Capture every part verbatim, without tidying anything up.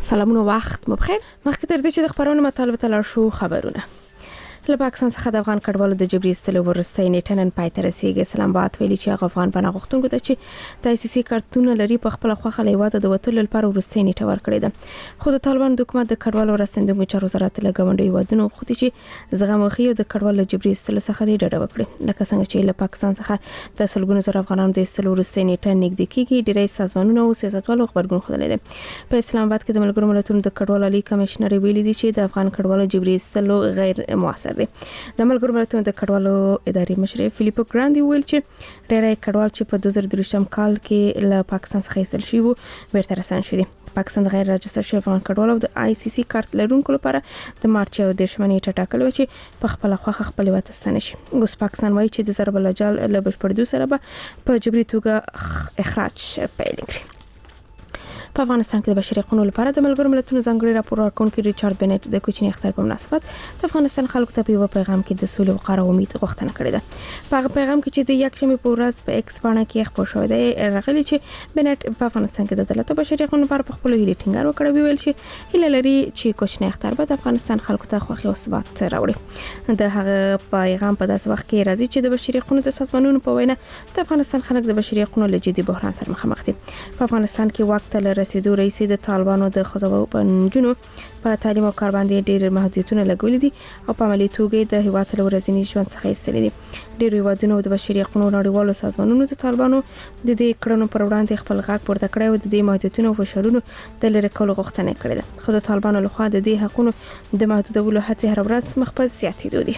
سلامونه وخت مو بخیر. مخکې تر دې چې د خبرونو مطالبه تلل شو خبرونه له پاکستان څخه د افغان کډوالو د جبري استلو ورستۍ نیټه نن پای ته رسیدي. اسلام آباد ویلي چې افغان پناه غوښتونکو ته چې د آی سی سی کارتونه لري په خپل خوخه لیواده د وټل لپاره ورستۍ نیټه ورکړې ده. خو د طالبان د حکومت د کډوالو ورستندونکو چارو وزارت له غونډې ودونو خو چې زغم وخی او د کډوالو جبري استلو څخه د ډډه وکړي. لکه څنګه چې له پاکستان څخه د سلګونو زره افغانانو د استلو ورستۍ نیټه نږدې کیږي، ډیری سازمانونه او سیاستوالو خبرګون خوده دي. په اسلام آباد کې د ملګرو ملتونو د کډوالو عالی کمشنر ویلي دي چې د افغان کډوالو جبري استلو غیر موثر دي. د ملګرو ملتونو د کډوالو اداري مشر فلیپو ګراندي ویل چې ډیری کډوال چې په دوه زره درویشتم کال کې له پاکستان څخه ایستل شوي وو بیرته راستنه شوي دي. پاکستان د غیر راجستر شوي افغان کډوالو د آی سی سی کارت لرونکو لپاره د مارچ او د شمنې ټاکل و چې په خپل خوخه خپل وتستنه شي. اوس پاکستان وایي چې د ضرب الجال له بشپړدو سره به په جبري توګه اخراج پیل کړي. په افغانستان کې د بشري حقوقو لپاره د ملګرو ملتونو ځانګړي راپور ورکونکي ریچارډ بنټ د کوچني اختر په مناسبت د افغانستان خلکو ته په یو پیغام کې د سولې او وقار او امید غوښتنه کړې ده. په هغه پیغام کې چې د یکشنبه په ورځ په ایکس باندې کې خبر شوی دی راغلی چې بنټ په افغانستان کې د عدالت او بشري حقوقو لپاره په خپل هیله ټینګار وکړ، ویل چې هیله لري چې کوچني اختر به د افغانستان خلکو ته خوښي او ثبات راوړي. د هغه پیغام په داسې وخت کې راځي چې د بشري حقوقو د سازمانونو په وینا د افغانستان خلک د بشري حقوقو له جدي بحران سره مخامخ دي. په افغانستان کې وخت له رسیدو رئیس د طالبانو د خزو په نجونو په تعلیم او کار باندې ډېر محدودیتونه لګولې دي او په عملي توګه د هیواد له ورځني ژوند څخه ایستلې دي. ډېر هیوادونو د بشري حقوقو نړیوالو سازمانونو د طالبانو د دې کړنو پر وړاندې خپل غږ پورته کړی او د دې محدودیتونو او فشارونو د لری کولو غوښتنه کړې ده. خو د طالبانو لخوا د دې حقوقو د محدودولو هڅې هر ورځ مخ په زیاتېدو دي.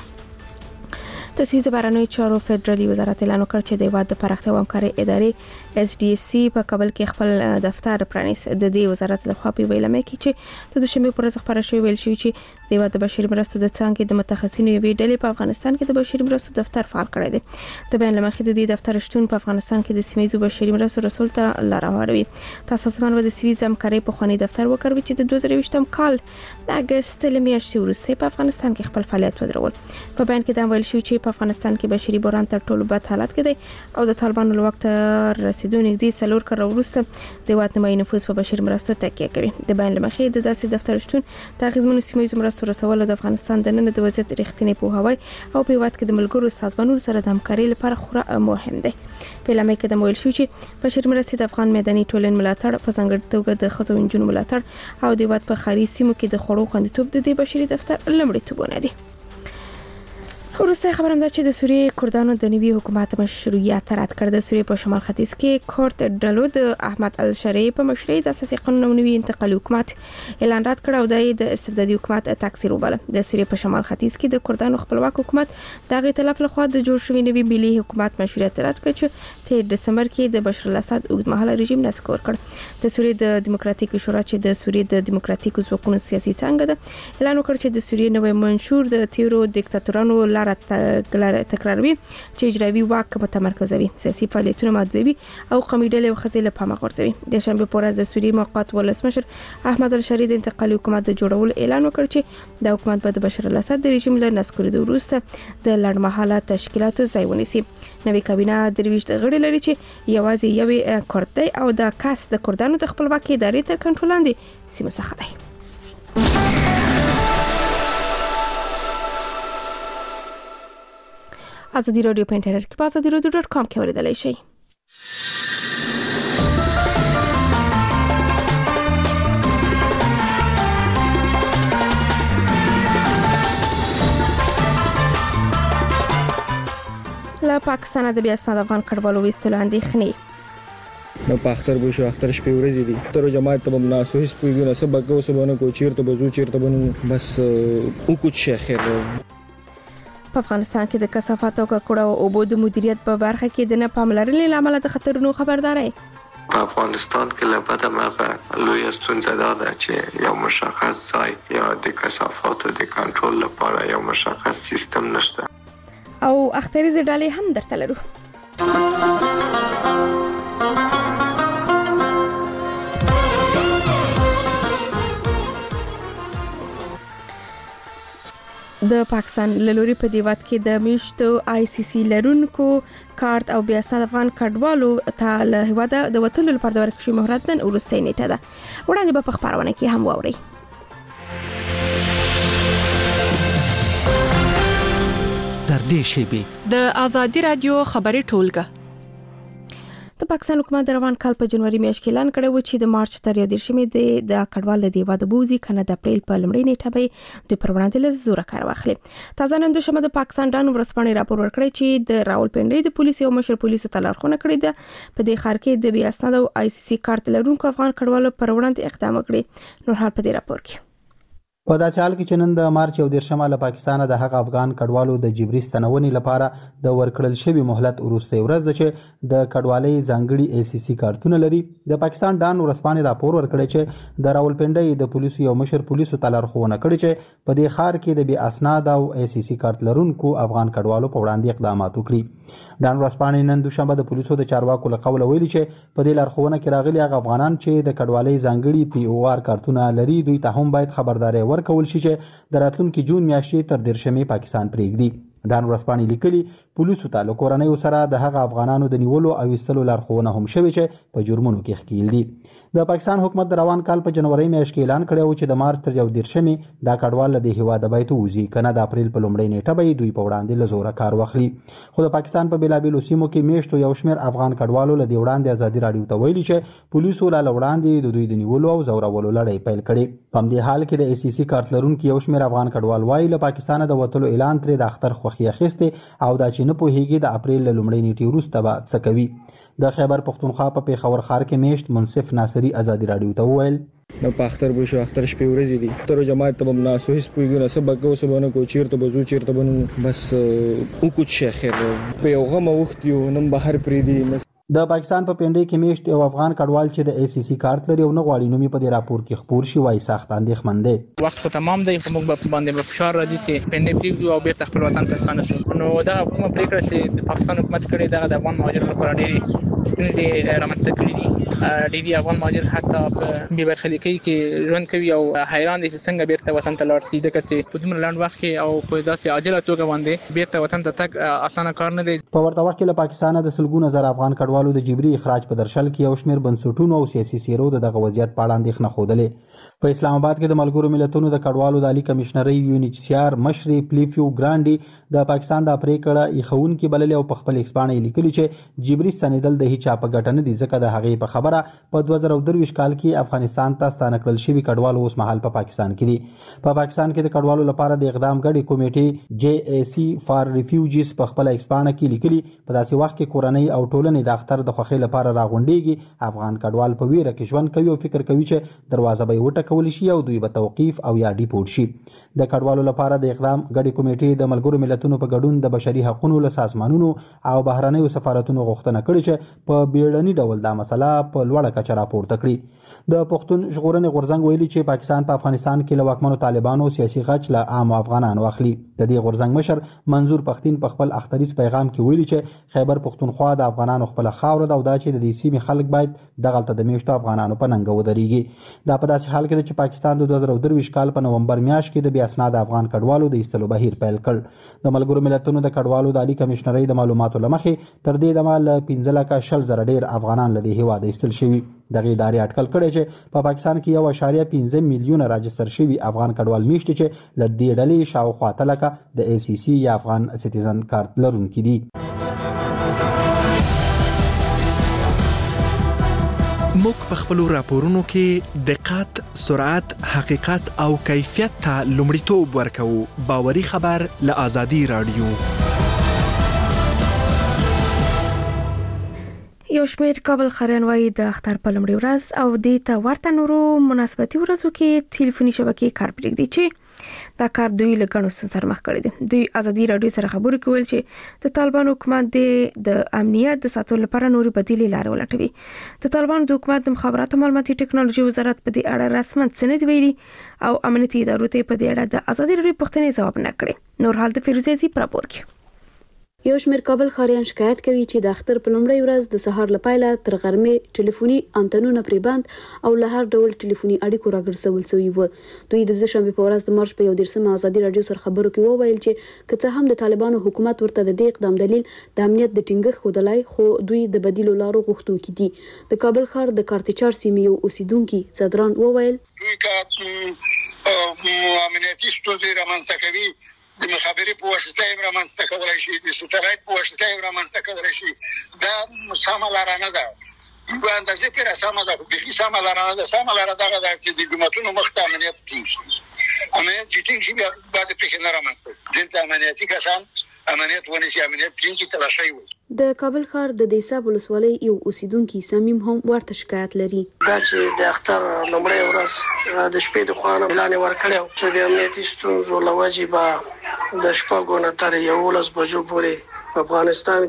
د سویز بهرنیو چارو فدرالي وزارت اعلان وکړ چې د هیواد د پراختیا او همکارۍ ادارې اس ډي سی په کابل کې خپل دفتر پرانیست. د دې وزارت لخوا په ویلمه کې چې د دوشنبه پر ورځ خبره شوې ویل شوی چې د هیواد د بشري مرستو د څانګې د متخصصینو یوې ډلې په افغانستان کې د بشري مرستو دفتر فعال کړی دی. د بیان لمخې د دې دفتر شتون په افغانستان کې د سیمایي بشري مرستو رسول ته لار هواروي. تاسو زموږ د سویز همکارۍ په خواني دفتر وکړ چې د دوه زره یوولسم کال د اگست لمیاشتې وروسته په افغانستان کې خپل فعالیت ودرول. په بیان کې دا ویل شوی چې په افغانستان کې بشري بحران تر ټولو بد حالت کې دی او د طالبانو له وخت رسیدو نږدې څلور کال وروسته د هیواد نیمایي نفوس په بشري مرستو تکیه کوي. د بیان لمخې د داسې دفتر شتون د اغیزمنو سیمایي مرستو رسول د افغانستان د نن د وضعیت رښتینی پوهاوی او په هیواد کې د ملګرو سازمانونو سره د همکارۍ لپاره خورا مهم دی. په لمه کې د مویل شو چې بشري مرستې د افغان مدني ټولنې ملاتړ په څنګه توګه د خزو انجونو ملاتړ او د هیواد په خاري سیمو کې د خړو خوندیتوب د دې بشري دفتر لمړیتوبونه دي. وروسته خبرم ده چې د سوریې کردانو د نوي حکومت مشروعیت رد کړ. د سوریې په شمال ختیځ کې کورد ډلو د احمد الشری په مشرۍ د اساسي قانون او نوي انتقالي حکومت اعلان رد کړ او د استبدادي حکومت تکثیر وباله. د سوریې په شمال ختیځ کې د کردانو خپلواک حکومت د غیتلف لخوا د جوړ شوی نوي ملي حکومت مشروعیت رد کړ چې په دسمبر کې د بشار الاسد اوږدمهاله رژیم نسکور کړ. د سوریې د دیموکراتیک شورا چې د سوریې د دیموکراتیک ځواکونو سیاسي څنګه ده اعلان وکړ چې د سوریې نوې منشور د تیرو دیکتاتورانو لاره تکراروي چې اجرایي واک متمرکزوي، سیاسي فعالیتونه محدودوي او قومي ډلې او خځې له پامه غورځوي. د شنبه په ورځ د سوریې موقت ولسمشر احمد الشری د انتقالي حکومت د جوړولو اعلان وکړ چې د حکومت به د بشار الاسد د رژیم له نسکورېدو وروسته د لړمحاله تشکیلاتو ځای ونیسي. نوې کابینه درویشت غړي لري چې یوازې یوې کورد دی او د کاس د کردانو د خپلواکۍ ادارې تر کنټرول لاندې سیمو څخه دی. ازادي رادیو په انټرنیټ کې په ازادي رادیو ډاټ کام کې اوریدلای شئ. له پاکستان د بیا ستاسو افغان کډوالو وستل اندېښنې نو په اختر بو شو اختر شپې ورځې دي تر جماعت ته مناسو هیڅ پویګونه سبا کو سلونه کو چیرته بزو چیرته بنو بس او کوچ خیر. په افغانستان کې د کثافات او ککړو او اوبو د مدیریت په برخه کې د نه پاملرنې لامل د خطرونو خبرداري. په افغانستان کې له بده مرغه لوی ستونزه ده چې یو مشخص ځای یا د کثافاتو د کنټرول لپاره یو مشخص سیستم نشته او اختریزه ډلې هم درته لرو. د پاکستان لوري په دیوات کې د میشتو آی سی سی لرونکو کارت او بیا ستاسو افغان کډوالو ته له هواده د وټلو لپاره د ورکشي مهرت نن ورسته نیټه ده. وړاندې به په خبرونه کې هم واوري. در دې شیبې د آزادي رادیو خبري ټولګه د پاکستان حکومت د روان کال په جنوري میاشت کې اعلان کړی و چې د مارچ تر یو دیرشمې د کډوال د دیوا د بوزي کنه د اپریل په لومړۍ نیټه به د پروانه له زوره کار واخلي. تازه نن د شمه د پاکستان ډان ورسپانې راپور ورکړی چې د راولپنډي د پولیسو او مشر پولیسو تلارخونه کړی ده په دې خار کې د بیا اسناد او آی سی سی کارت لرونکو افغان کډوالو پر وړاندې اقدام وکړي. نور حال په دې راپور کې په داسې حال کې چې نن د مارچ یو دیرشمه له پاکستانه د هغه افغان کډوالو د جبري ستنونې لپاره د ورکړل شوی مهلت وروسته ورځ ده چې د کډوالۍ ځانګړي ای سی سی کارتونه لري. د پاکستان ډان ورسپانې راپور ورکړی چې د راولپنډي د پولیسو یو مشر پولیسو تلارخونه کړی چې په دې خار کې د بی اسناد او ای سی سی کارت لرونکو افغان کډوالو په وړاندې اقدامات وکړي. ډان ورسپانې نن دوشنبه د پولیسو د چارواکو له قوله ویلي چې په دې لارښوونه کې راغلي هغه افغانان چې د کډوالۍ ځانګړي پی او آر کارتونه لري دوی ته هم باید خبرداري ورکول شي چې د راتلونکي جون میاشتې تر دیرشمې پاکستان پرېږدي. ډان ورسپانې لیکلي پولیسو ته له کورنیو سره د هغه افغانانو د نیولو او ویستلو لارښوونه هم شوې چې په جرمونو کې ښکیل دي. د پاکستان حکومت د روان کال په جنوري میاشت کې اعلان کړی و چې د مارچ تر یو دیرشمې دا کډوال د هیواده باید ووځي کنه د اپریل په لومړۍ نیټه به دوی په وړاندې له زوره کار واخلي. خو د پاکستان په بیلابیلو سیمو کې میشتو یو شمېر افغان کډوالو له دې وړاندې ازادي راډیو ته ویلي چې پولیسو له وړاندې د دوی د نیولو او زورولو لړۍ پیل کړې. په همدې حال کې د ای سی سی کارت لرونکي یو شمېر افغان کډوال وایي له پاکستانه د وتلو اعلان ترې د اختر خوښي اخیستې او دا چې نه پوهیږي د اپریل له لومړۍ نیټې وروسته به څه کوي. د خیبر پښتونخوا په پیښور ښار کې میشت منصف ناصري ازادي راډیو ته وویل نو په اختر بشو اختر شپې ورځې دي تر جماعت ته هم ناسو هیڅ پوهیږو نه سبا کو سبا کو چیرته بزو چیرته بنو بس او کو څه خیر په یو غم وخت یو نن بهر پری دي. د پاکستان په پنډۍ کې میشت یو افغان کډوال چې د ای سی سی کارت لري او نه غواړي نومي په دې راپور کې خبر شي وایي سخت اندېښمن دی. وخت خو تمام دی خو موږ په باندې په فشار راځي چې پنډۍ پریږدو او بیرته خپل وطن ته ستانه شو. نو دا کومه پریکړه چې د پاکستان حکومت کړې ده د افغان مهاجرو لپاره ډېرې ستونزې رامنځته کړي دي. ډېری افغان مهاجر حتی په بې برخلیکۍ کې ژوند کوي او حیران دي چې څنګه بیرته وطن ته لاړ شي ځکه چې په دومره لنډ وخت کې او په داسې عاجله توګه باندې بیرته وطن ته تګ اسانه کار نه دی. په ورته وخت کې له پاکستانه د سلګونه زره افغان کډوالو د جبري اخراج په درشل کې یو شمېر بنسټونو او سیاسي څیرو دغه وضعیت په اړه اندېښنه ښودلې. په اسلام آباد کې د ملګرو ملتونو د کډوالو د عالی کمشنرۍ یو ان ایچ سی آر مشر فلیپیو ګرانډي د پاکستان د پریکړه ایښونکي بللې او په خپل ایکسپانې لیکلي چې جبري ستنېدل د هیڅ چا په ګټه نه دي ځکه د هغې په خبره په دوه زره درویشت کال کې افغانستان ته ستانه کړل شوي کډوال اوس مهال په پاکستان کې دي. په پاکستان کې د کډوالو لپاره د اقدام غړي کمیټې جی ای سی فار ریفیوجیز په خپل ایکسپانې کې لیکلي په داسې وخت کې کورنۍ او ټولنې د اختر د خوښۍ لپاره راغونډېږي افغان کډوال په ویره کې ژوند کوي او فکر کوي چې دروازه به وټکول شي او دوی به توقیف او یا ډیپورټ شي. د کډوالو لپاره د اقدام غړي کمیټې د ملګرو ملتونو په ګډون د بشري حقوقو له سازمانونو او بهرنیو سفارتونو غوښتنه کړې چې په بیړني ډول دا مسله په لوړه کچه راپورته کړي. د پښتون ژغورنې غورځنګ ویلي چې پاکستان په افغانستان کې له واکمنو طالبانو سیاسي غچ له عام افغانانو اخلي. د دې غورځنګ مشر منظور پښتين په خپل اختریز پیغام کې ویلي چې خیبر پښتونخوا د افغانانو خپل خاور ده او دا چې د دې سیمې خلک باید دغلته د میشتو افغانانو په ننګ ودرېږي. دا په داسې حال کې چې پاکستان د دوه زره درویشت کال په نومبر میاشت کې د بې اسناده افغان کډوالو د ایستلو بهیر پیل کړ. د ملګرو ملتونو د کډوالو د عالی کمشنرۍ د معلوماتو له مخې تر دې دمه له پنځه لکه شل زره ډېر افغانان له دې هېواده ایستل شوي. دغه ادارې اټکل کړی چې په پاکستان کې یو اشاریه پنځه میلیونه راجستر شوي افغان کډوال میشته چې له دې ډلې شاوخوا اتلس لکه د ای سی سی یا افغان سټیزن کارت لرونکي دي. موږ په خپلو راپورونو کې دقت، سرعت، حقیقت او کیفیت ته لومړیتوب ورکوو. باوري خبر له آزادي راډیو. یو شمېر کابل خریان وایي د اختر په لومړۍ ورځ او د ته ورته نورو مناسبتي ورځو کې ټلیفوني شبکې کار پرېږدي چې دا کار دوی له ګڼو ستونزو سره مخ کړي دي. دوی ازادي راډیو سره خبرې کول چې د طالبان حکومت د امنیت د ساتلو لپاره نوري بدیلې لارې ولټوي. د طالبان د حکومت د مخابراتو معلوماتي ټکنالوژي وزارت په دې اړه رسماً څه نه دی ویلي او امنیتي ادارو ته په دې اړه د ازادي راډیو پوښتنې ځواب نه کړي. نور حال د فیروزه زی پر راپور کې یو شمېر کابل ښاریان شکایت کوي چې د اختر په لومړۍ ورځ د سهار له پیله تر غرمې ټلیفوني انتنونه پرې بند او له هر ډول ټلیفوني اړیکو راګرځول شوي وو. دوی د دوشنبې په ورځ د مارچ په یو دېرشمه ازادي راډیو سره خبرو کې وویل چې که څه هم د طالبانو حکومت ورته د دې اقدام دلیل د امنیت د ټینګښت ښودلی، خو دوی د بدیلو لارو غوښتونکي دي. د کابل ښار د کارتچار سیمې یو اوسیدونکي صدران وویل دوی که امنیتي ستونزې رامنځته کوي د مخابرې په واسطه یې رامنځته کولی شي، د سټلایټ په واسطه یې رامنځته کولی شي. دا سمه لاره نه ده. په اندازې کې سمه ده، بیخي سمه لاره نه ده. سمه لاره دغه ده چې د حکومتونو مخ ته امنیت ټینګ شي. امنیت چې ټینګ شي بیا باید پکې نه رامنځته دلته امنیتي کسان امنیت ونیسي، امنیت ټینګ شي تلاشۍ وي. د کابل ښار د دیساب ولسوالۍ یو اوسیدونکي صمیم هم ورته شکایت لري. دا چې د اختر لومړۍ ورځ د شپې د خوا نه اعلان ورکړی چې د امنیتي ستونزو له وجې به د شپږو نه تر یولس بجو پورې په افغانستان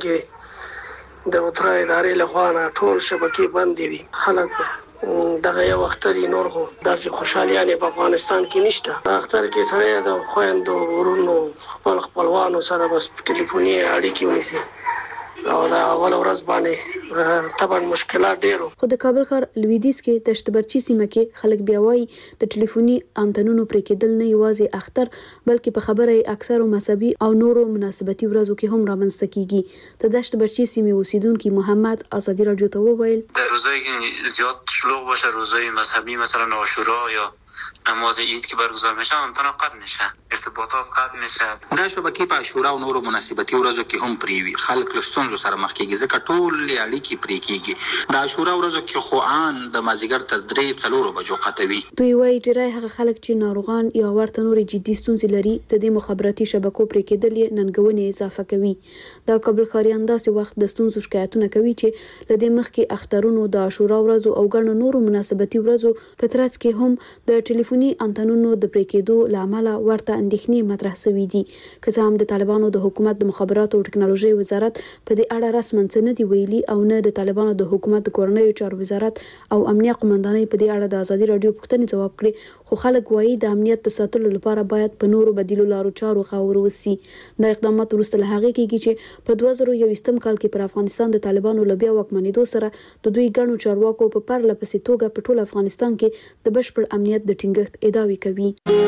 کې د اترا ادارې له خوا نه ټول شبکې بندې وي. خلک دغه یو اختر نور خو داسې خوشحالیانې په افغانستان کې نشته. په اختر کې سړی د خویندو ورونو خپل خپلوانو سره بس ټلیفوني اړیکې ونیسي او دا اول ورځ باندې طبعا مشکلات ډېرو. خو د کابل ښار لویدیځ کې د شتبرچي سیمه کې خلک بیا وایي د ټلیفوني انتنونو پرې کېدل نه یوازې اختر بلکې په خبره یې اکثرو مذهبي او نورو مناسبتي ورځو کې هم رامنځته کیږي. د شتبرچي سیمې اوسیدونکي محمد ازادي راډیو ته وویل در روزایی که زیاد شلوغ باشه، روزای مذهبی مثلا عاشورا یا نماز عید که برگزار میشه انتنا قطع میشه، ارتباطات قطع میشه. دا شبکې په عاشورا او نورو مناسبتي ورځو کې هم پرې وي. خلک له ستونزو سره مخ کېږي ځکه ټول اړیکې پرې کېږي. د عاشورا ورځو کې خو ان د مازیګر تر درې څلورو بجو قطع وي. دوی وایي ډېری هغه خلک چې ناروغان یا ورته نورې جدي ستونزې لري د دې مخابراتي شبکو پرې کېدل یې ننګونې اضافه کوي. دا کابل ښاریان داسې وخت د ستونزو شکایتونه کوي چې له دې مخکې اخترونو د عاشورا ورځو او ګڼو نورو مناسبتي ورځو په ترڅ کې هم د ټلیفوني انتنونو د پرې کېدو له امله ورته اندېښنې مطرح شوي دي. که څه هم د طالبانو د حکومت د مخابراتو او ټکنالوژۍ وزارت په دې اړه رسماً څه نه دي ویلي او نه د طالبانو د حکومت د کورنیو چارو وزارت او امنیه قومندانۍ په دې اړه د ازادي راډیو پوښتنې ځواب کړي، خو خلک وایي د امنیت د ساتلو لپاره باید په نورو بدیلو لارو چارو غور وشي. دا اقدامات وروسته له هغې کېږي چې په دوه زره یوویشتم کال کې پر افغانستان د طالبانو له بیا واکمنېدو سره د دوی ګڼو چارواکو په پرله پسې توګه په ټول افغانستان کې د بشپړ امنیت د ټینګښت ادعاوې کوي.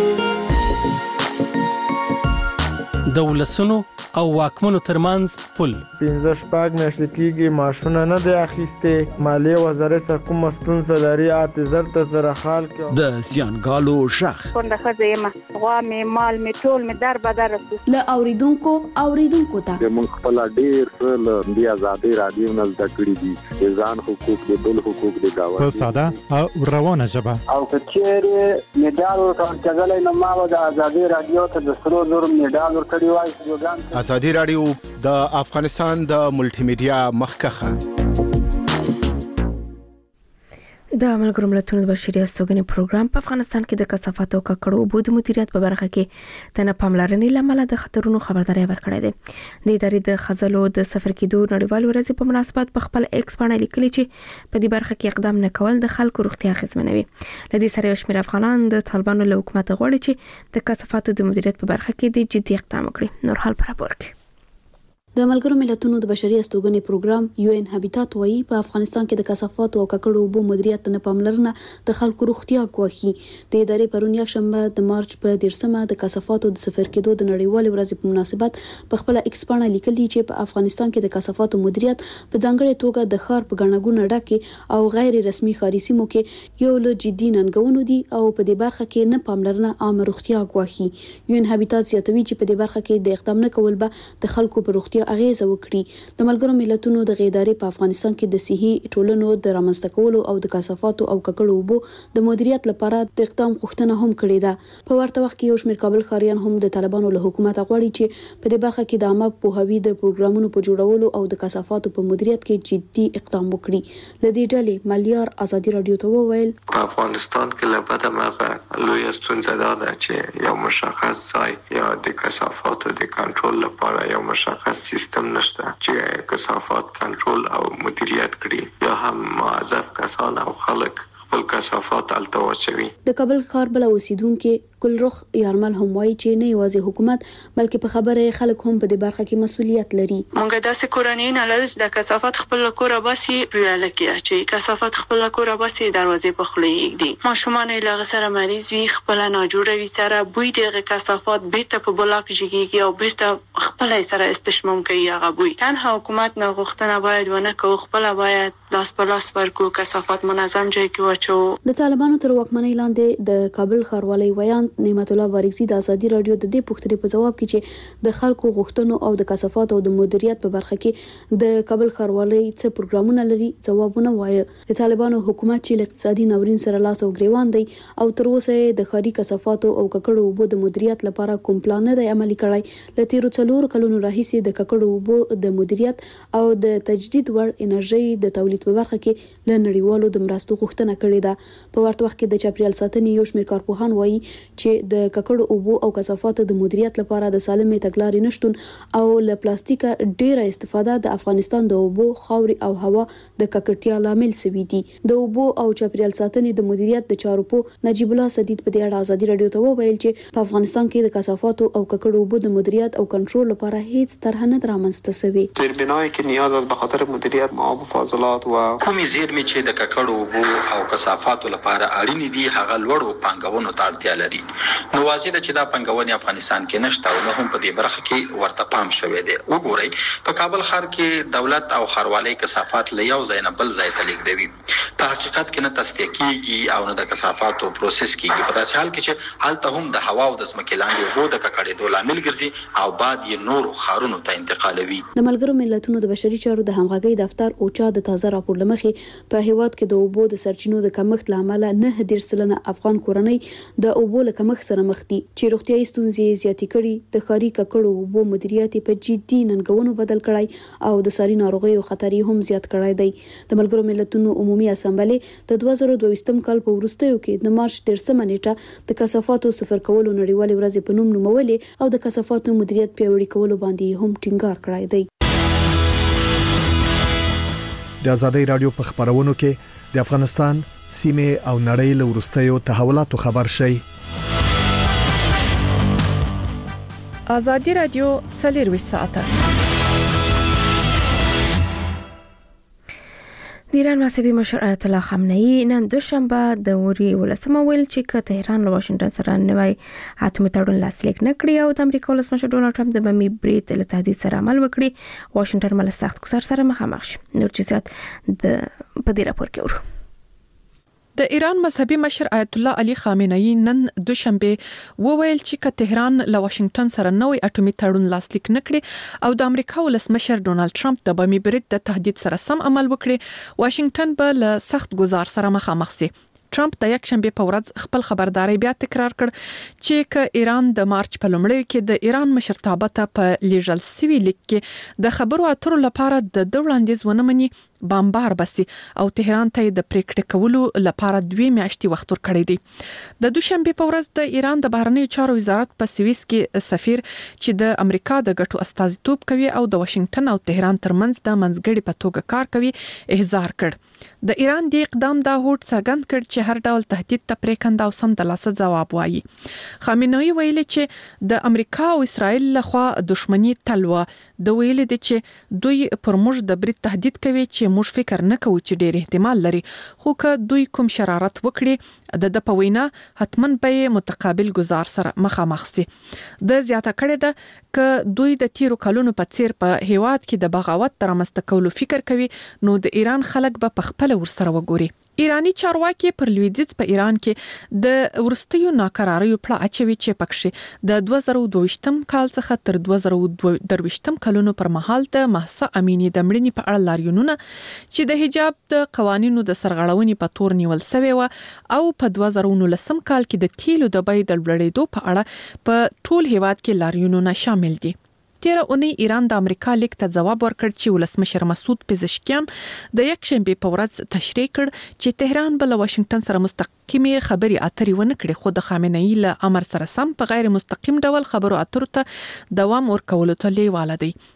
د ولسونو او واکمنو ترمنځ پل پنځه شپږ میاشتې کېږي معاشونه نه دی اخیستې. مالیې وزارت سره کومه ستونزه لري اته زر ته زره خال کې د زیانګالو شخ کونډه ښځه یم، غوا مې مال مې ټول مې در بدر رسو. له اوریدونکو اوریدونکو ته موږ خپل ډېر څه له دې ازادي راډیو نه زده کړي دي، د ځان حقوق د بل حقوق د گاونډي په ساده او روانه ژبه. او کچېرې میډال ورکړل کېدلی نو ما به د ازادي راډیو ته د سرو زرو میډال ورکړی وای. ازادي راډیو د افغانستان د ملټي میډیا مخکخه. د ملګرو ملتونو د بشري استوګنې پروګرام په افغانستان کې د کثافاتو او ککړو اوبو د مدیریت په برخه کې د نه پاملرنې لامل د خطرونو خبرداري ورکړې ده. د ادارې د خزلو د سفر کېدو نړیوال ورځ په مناسبت په خپل ایکس باندې لیکلي چې په دې برخه کې اقدام نه کول د خلکو روغتیا اغیزمنوي. لدې سره یو شمېر افغانان د طالبانو له حکومت غواړي چې د کثافاتو د مدیریت په برخه کې د جدي اقدام وکړي. نور حال پر راپور کې د ملګرو ملتونو د بشري استوګنې پروګرام یو ان هابیټات وایي په افغانستان کې د کثافاتو او ککړو اوبو مدیریت نه پاملرنه د خلکو روغتیا ګواښي. د ادارې پرون یکشنبه د مارچ په دیرشمه د کثافاتو د سفر کېدو د نړیوال ورځې په مناسبت په خپل ایکس باندې لیکلي چې په افغانستان کې د کثافاتو مدیریت په ځانګړي توګه د ښار په ګڼهګونه ډکه او غیر رسمي ښاري سیمو کې یو له جدي ننګونو دي او په دې برخه کې نه پاملرنه عامه روغتیا ګواښي. یو ان هابیټات زیاتوي چې په دې برخه کې د اقدام نه کول به د خلکو په روغتیا اغیز وکړي. د ملګرو ملتونو د غیدارې په افغانستان کې د صحي ټولنو د رامنځته کولو او د کثافاتو او ککړو اوبو د مدیریت لپاره د اقدام غوښتنه هم کړې ده. په ورته وخت کې یو شمېر کابل ښاریان هم د طالبانو له حکومت غواړي چې په دې برخه کې د عامه پوهاوي د پروګرامونو په جوړولو او د کثافاتو په مدیریت کې جدي اقدام وکړي. لدې ډلې ملیار ازادي راډیو ته وویل په افغانستان کې له بده مرغه لویه ستونزه دا ده چې یو مشخص ځای یا د کثافاتو د کنټرول لپاره یو مشخص سیستم نشته چې کثافات کنټرول او مدیریت کړي، یا هم موظف کسان او خلک خپل کثافات الته واچوي. د کابل ښار بل اوسیدونکو ګلرخ یارمل هم وایي چې نه یوازې حکومت بلکې په خبره خلک هم په دې برخه کې مسؤلیت لري. مونږ داسې کورنۍ نه لرو چې د کثافات خپل کور باسي ویاله کې چې کثافات خپل کور باسي دروازې په خولې دي. ماشومان یې لغه سره مریض وي، خپل نه جوړ وي، سره بوی دغه کثافات بیرته په بلاک جګیږي او بیرته خپل سره استشمام کوي هغه بوی. تنها حکومت نه غوښتنه باید ونه کوي، خپل باید لاس په لاس ورکو، کثافات منظم ځای کې واچو. د طالبانو تر واکمنۍ لاندې د کابل ښاروالۍ ویان نعمت الله بارکزي د ازادي رادیو د دې پوښتنې په جواب کې چې د خلکو غوښتنو او د کثافات او د مدیریت په برخه کې د کابل ښاروالۍ څه پروګرامونه لري ځوابونه وایي. د طالبانو حکومت چې اقتصادي ناورین سره لاس او ګریوان دی او تر اوسه د ښاري کثافاتو او ککړو اوبو د مدیریت لپاره کوم پلان نه دی عملي کړی. له تیرو څلورو کلونو راهیسې د ککړو اوبو د مدیریت او د تجدید وړ انرژي د تولید په برخه کې له نړیوالو د مرستو غوښتنه کړې ده. په ورته وخت کې د چاپیریال ساتنې یو شمېر کارپوهان وایي چې د ککړو اوبو او کثافاتو د مدیریت لپاره د سالمې تګلارې نشټون او له پلاستیکه ډیره استفاده د افغانستان د اوبو، خاورې او هوا د ککړتیا لامل شوی دي. د اوبو او چاپیریال ساتنې د مدیریت د چارو په نجیب الله سدید په دې اړه ازادي رادیو ته وویل چې په افغانستان کې د کثافاتو او ککړو اوبو د مدیریت او کنټرول لپاره هیڅ طرح نه رامنځته شوی. زیربنایی که نیاز است به خاطر مدیریت آب و فاضلات و کومې زیرمې چې د ککړو اوبو او کثافاتو لپاره اړین دي هغه لوړو پانګونو ته اړتیا لري. نو واضح ده چې دا پانګونې افغانستان کې نشته او نه هم په دې برخه کې ورته پام شوی دی. وګورئ په کابل ښار کې دولت او ښاروالۍ کثافات له یو ځای نه بل ځای ته لیږدوي. په حقیقت کې نه تصفیه کیږي او نه د کثافاتو پروسس کیږي. په داسې حال کې چې هلته هم د هوا او د ځمکې لاندې اوبو د ککړېدو لامل ګرځي او بعد یې نور ښارونو ته انتقالوي. د ملګرو ملتونو د بشري چارو د همغږۍ دفتر اوچا د تازه راپور لمخې په هیواد کې د اوبو د سرچینو د کمښت لامل نه ډیر سلنه افغان کورنۍ د اوبو له کمښت سره مخ دي چې روغتيایي ستونزې زیاتې کړي. د ښاري ککړو اوبو مدیریت په جدي ننګونو بدل کړای او د ساري ناروغیو خطر هم زیات کړای دی. د ملګرو ملتونو عمومي اسامبلې د دوه زره دوه کال په وروستیو کې د مارچ دیرشمه نیټه د کثافاتو صفر کولو نړیوالې ورځې په نوم نومولې او د کثافاتو مدیریت پیاوړي کولو باندې هم ټینګار کړای دی. د ازادي رادیو په خبرونو کې د افغانستان سیمه او نړۍ له وروستیو تحولاتو خبر شي. ازادي رادیو څلور ساعته. د ایران مذهبي مشر آیت الله خامنه‌ای نن دوشنبه د وری ولسمه ویل چې که تهران له واشنگټن سره نوی اتمی تړون لاسلیک نکړي او د امریکا ولسمشر ډونالد ټرمپ د بمي برید له تهدید سره عمل وکړي، واشنگټن مل سخت ګزار سره مخامخ شي. نور جزئیات د په دې راپور کې ورو. د ایران مذهبي مشر آیت الله علي خامنه‌ای نن دوشنبه وویل چې که تهران له واشنگټن سره نوې اټومي تړون لاسلیک نکړي او د امریکا ولسمشر ډونالد ټرمپ د بمي برید د تهدید سره سم عمل وکړي، واشنگټن به له سخت ګزار سره مخامخ شي. ټرمپ د یک شنبه په ورځ خپل خبرداري بیا تکرار کړ چې که ایران د مارچ په لومړیو کې د ایران مشرتابه ته په لیږل سوي لیک کې د خبرو اترو لپاره د وړاندیز ونه مني، بمبار بسي او تهران ته د پریکړې کولو لپاره دوه میاشتې وخت ورکړی دی. د دوشنبه په ورځ د ایران د بهرنیو چارو وزارت په سویس کې سفیر چې د امریکا د ګټو استازیتوب کوي او د واشنگټن او تهران ترمنځ د منځګړي په توګه کار کوي احضار کړ. د ایران د اقدام دا هوډ څرګند کړ چې هر ډول تهدید ته پریکند او سم د لاسه جواب وایي. خامنه‌ای ویلي چې د امریکا او اسرائیل لخوا دښمنی تلوه د ویلي دي چې دوی پر موږ د برید تهدید کوي چې موږ فکر نه کوو چې ډېر احتمال لري، خو که دوی کوم شرارت وکړي د د پوینا حتمن به متقابل گزار سره مخامخ سي. د زیاته کړه ده ک دوی د تیرو کلونو په څیر په هیواد کې د بغاوت تر مستقولو فکر کوي، نو د ایران خلک به په خپل ورسره وګوري. ایرانی چارواکي پر لویدیځ په ایران کې د ورستیو ناکراریو پړه اچوي چې پکښې د دوه زره دوه کال څخه تر دوه زره درویشتم کلونو پر مهال د محسا امینی د مړینې په اړه لاریونونه چې د حجاب د قوانینو د سرغړونې په تور نیول شوی و او په دوه زره نولسم کال کې د تیلو د بیې د لوړېدو په اړه په ټول هیواد کې لاریونونه شامل دي. تیر اونۍ ایران د امریکا لیک ته جواب ورکړ چې ولسمشر مسعود پزشکیان د یک شنبه په ورځ تشریح کړ چې تهران بل واشنگټن سره مستقیمه خبري اترې ونه کړي، خو د خامنه‌ای له امر سره سم په غیر مستقیم ډول خبرو اترو ته دوام ورکولو ته لیواله دی.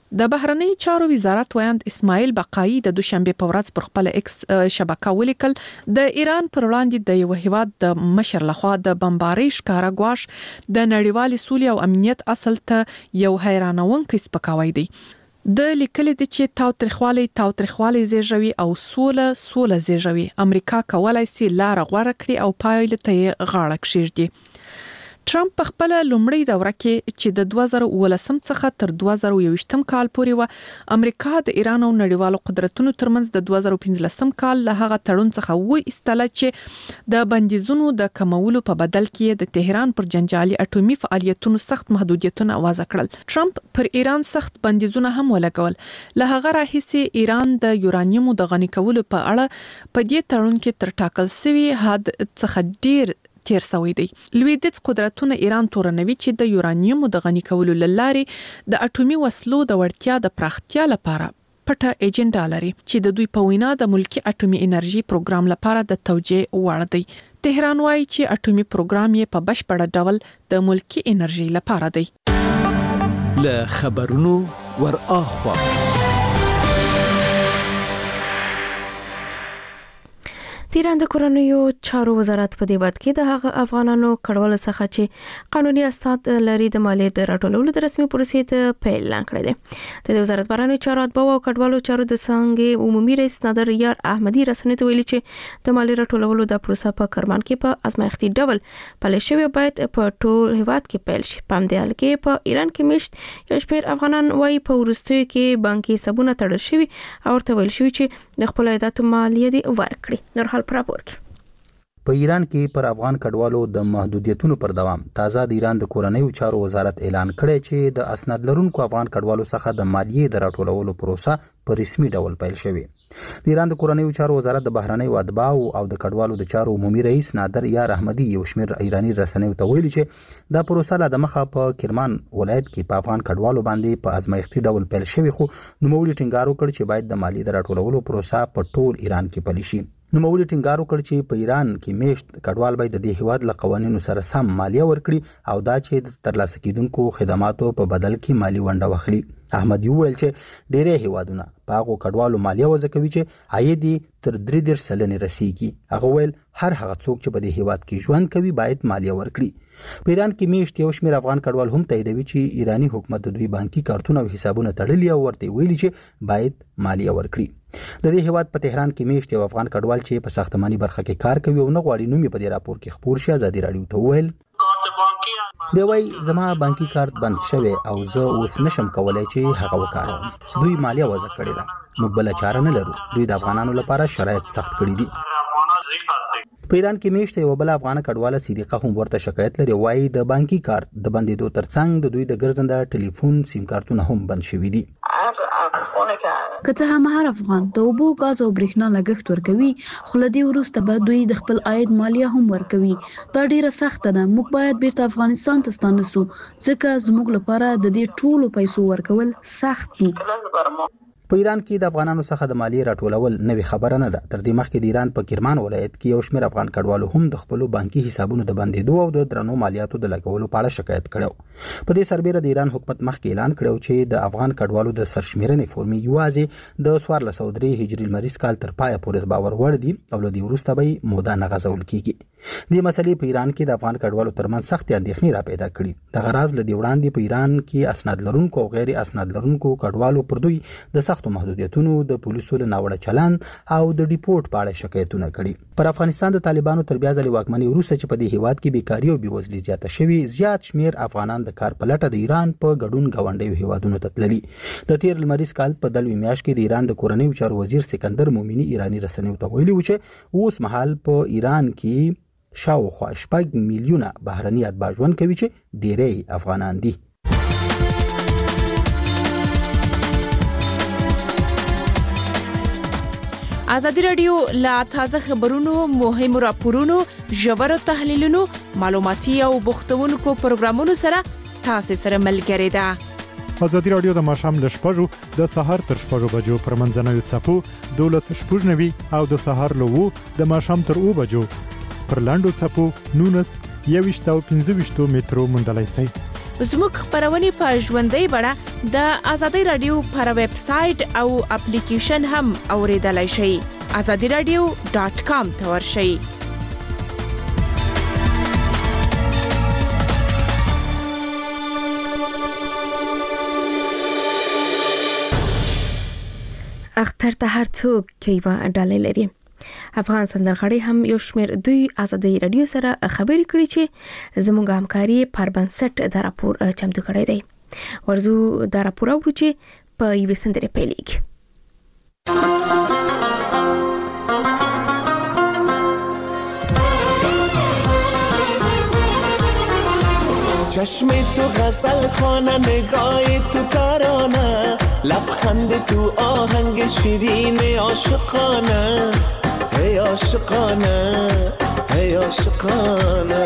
د بهرنی چارو وزارت ویاند اسماعیل بقایی د دوشنبه په ورځ پر خپل ایکس شبکه ولیکل د ایران پر وړاندې د یو هیواد د مشر لخوا د بمبارۍ ښکارا غواش د نړیوال سولې او امنیت اصل ته یو حیرانونکې سپکاوی دی. د لیکل د چې تاوتریخوالي تاوتریخوالي زیږوي او سوله سوله زیږوي. امریکا کولای شي لار غوړه کړي او پایله ته غاړه کښیږدي. ټرمپ په خپل لومړی دوره کې چې د دوه زره ولسم څخه تر دوه زره یوویشتم کال پورې و امریکا د ایران او نړیوالو قدرتونو ترمنځ د دوه زره پنځلسم کال له هغه تړون څخه و ایستله چې د بندیزونو د کمولو په بدل کې د تهران پر جنجالي اټومي فعالیتونو سخت محدودیتونه وضع کړل. ټرمپ پر ایران سخت بندیزونه هم ولګول. له هغه راهیسې ایران د یورانیوم د غني کولو په اړه په دې تړون کې تر ټاکل شوی حد څخه ډیر تیر شوی دی. لویدیځ قدرتونه ایران تورنوي چې د یورانیوم د غني کولو لارې د اټومي وسلو د وړتیا د پراختیا لپاره پټه ایجنډا لري چې د دوی په وینا د ملکی اټومي انرژي پروګرام لپاره د توجیه وړ دی. تهران وايي چې اټومي پروګرام یې په بشپړ ډول د ملکی انرژي لپاره دی. له خبرونو ور اخوا د ایران د کورنیو چارو وزارت په دې وخت کې د هغه افغانانو کډوالو څخه چې قانوني اسناد لري د مالیې د راټولولو د رسمي پروسې ته پیل اعلان کړی دی. د وزارت بهرنیو چارو اتباع او کډوالو چارو د څنګه عمومي رئیس نادر یار احمدي رسنۍ ته ویلي چې د مالیې راټولولو د پروسه په کرمان کې په ازمایښتي ډول پلي شوی باید په ټول هیواد کې پیل شي. په همدې حال کې په ایران کې مشت یو شمېر افغانان وايي په ورستیو کې بانکي حسابونه تړل شوي او ورته ویل شوی چې د خپل عایداتو مالیه دې ورکړي. نور په ایران کې پر افغان کډوالو د محدودیتونو پر دوام تازه د ایران د کورنیو چارو وزارت اعلان کړی چې د اسناد لرونکو افغان کډوالو څخه د مالیې د راټولولو پروسه په رسمي ډول پیل شوی. د ایران د کورنیو چارو وزارت د بهرنیو اتباع او د کډوالو د چارو عمومي رئیس نادر یار احمدي یو شمېر ایرانی رسنیو ته ویلي چې دا پروسه لا د مخه په کرمان ولایت کې په افغان کډوالو باندې په ازمایښتي ډول پیل شوی، خو نوموړي ټینګار وکړ چې باید د مالیې د راټولولو پروسه په ټول ایران کې پلي شي. نوموړي ټینګار وکړ چې په ایران کې میشت کډوال باید د دې هیواد له قوانینو سره سم مالیه ورکړي او دا چې د ترلاسه کیدونکو خدماتو په بدل کې مالی ونډه واخلي. احمد یو ویل چې ډېری هیوادونه په هغو کډوالو مالیه وضع کوي چې عاید تر درې دېرش سلنې رسیږي. هغه ویل هر هغه څوک چې په دې هیواد کې ژوند کوي باید مالیه ورکړي. په ایران کې میشت یو شمېر افغان کډوال هم تاییدوي چې ایرانی حکومت د دوی بانکي کارتونه او حسابونه تړلي او ورته ویلي چې باید مالیه ورکړي. د دې هیواد په تهران کې میشت یو افغان کډوال چې په ساختماني برخه کې کار کوي او نه غواړي نوم یې په دې راپور کې خپور شي ازادي راډیو ته ویل دی وای زما بانکي کارت بند شوی او زه اوس نشم کولای چې هغه وکاروم. دوی مالیه وضع کړې ده، موږ بل چاره نه لرو. دوی د افغانانو لپاره شرایط سخت کړي دي. په ایران کې میشته یو بل افغان کډواله صدیقه هم ورته شکایت لري. وایي د بانکي کارت د بندیدو ترڅنګ د دوی د ګرځنده ټلیفون سیم کارتونه هم بند شوي دي. که څه هم هر افغان د اوبو، غاز او برېښنا لګښت ورکوي، خو له دې وروسته به دوی د خپل عاید مالیه هم ورکوي. دا ډیره سخته ده. موږ باید بیرته افغانستان ته ستانه سو ځکه زموږ لپاره د دې ټولو پیسو ورکول سخت دي. په ایران کې د افغانانو څخه د مالیې راټولول نوې خبره نه ده. تر دې مخکې د ایران په کرمان ولایت کې یو شمېر افغان کډوالو هم د خپلو بانکي حسابونو د بندېدو او د درنو مالیاتو د لګولو په اړه شکایت کړی. په دې سربېره د ایران حکومت مخکې اعلان کړی چې د افغان کډوالو د سرشمېرنې فورمې یوازې د څوارلس سوه درې هجري لمریز کال تر پایه پورې باور وړ دي او له دې وروسته به یې موده نه غځول کیږي. دې مسلې په ایران کې د افغان کډوالو ترمنځ سختې اندېښنې را پیدا کړي. دغه راز له دې وړاندې په ایران کې اسناد لرونکو او غیر اسناد لرونکو کډوالو پر دوی د سختو محدودیتونو، د پولیسو له ناوړه چلند او د ډیپورټ په اړه شکایتونه کړي. پر افغانستان د طالبانو تر بیا ځلې واکمنۍ وروسته چې په دې هیواد کې بیکاري او بېوزلي زیاته شوې، زیات شمېر افغانان د کار په لټه د ایران په ګډون ګاونډیو هیوادونو ته تللي. د تیر لمریز کال په دلوي میاشت کې د ایران د کورنیو چارو وزیر سکندر مومني ایرانی رسنیو ته ویلي و چې اوس مهال په ایران کې شاوخوا شپږ میلیونه بهرني اتباع ژوند کوي چې ډېری افغانان دي. ازادي راډیو لا تازه خبرونو، مهمو راپورونو، ژورو تحلیلونو، معلوماتي او بوختونکو پروګرامونو سره تاسو سره ملګری ده. ازادي راډیو د ماښام له شپږو د سهار تر شپږو بجو پر منځنوي څپو دولس شپږ نوي او د سهار له اوو د ماښام تر اوو بجو پر لاندو څپو نونس یویشت او پنځه ویشت مترو موندلای شئ. زموږ خبرونه په ژوندۍ بڼه د آزادۍ رادیو پر ویب سټ او اپلیکیشن هم اوریدلای شئ. آزادي رادیو ډاټ کام ته ورشئ. اختر ته هر څوک کیوا ډالۍ لري. افغان سندرغاړي هم یو شمېر دوی آزادۍ رادیو سره خبرې کړي چې زموږ همکاري پر بنسټ دا راپور چمتو کړی دی. ورزو دا راپور اورو چې په یوې سندرې پیلېږي. چشم تو غزل خوانه، نگاه تو ترانه، لبخند تو آهنگ شیرین عاشقانه، ای عاشقانه ای عاشقانه.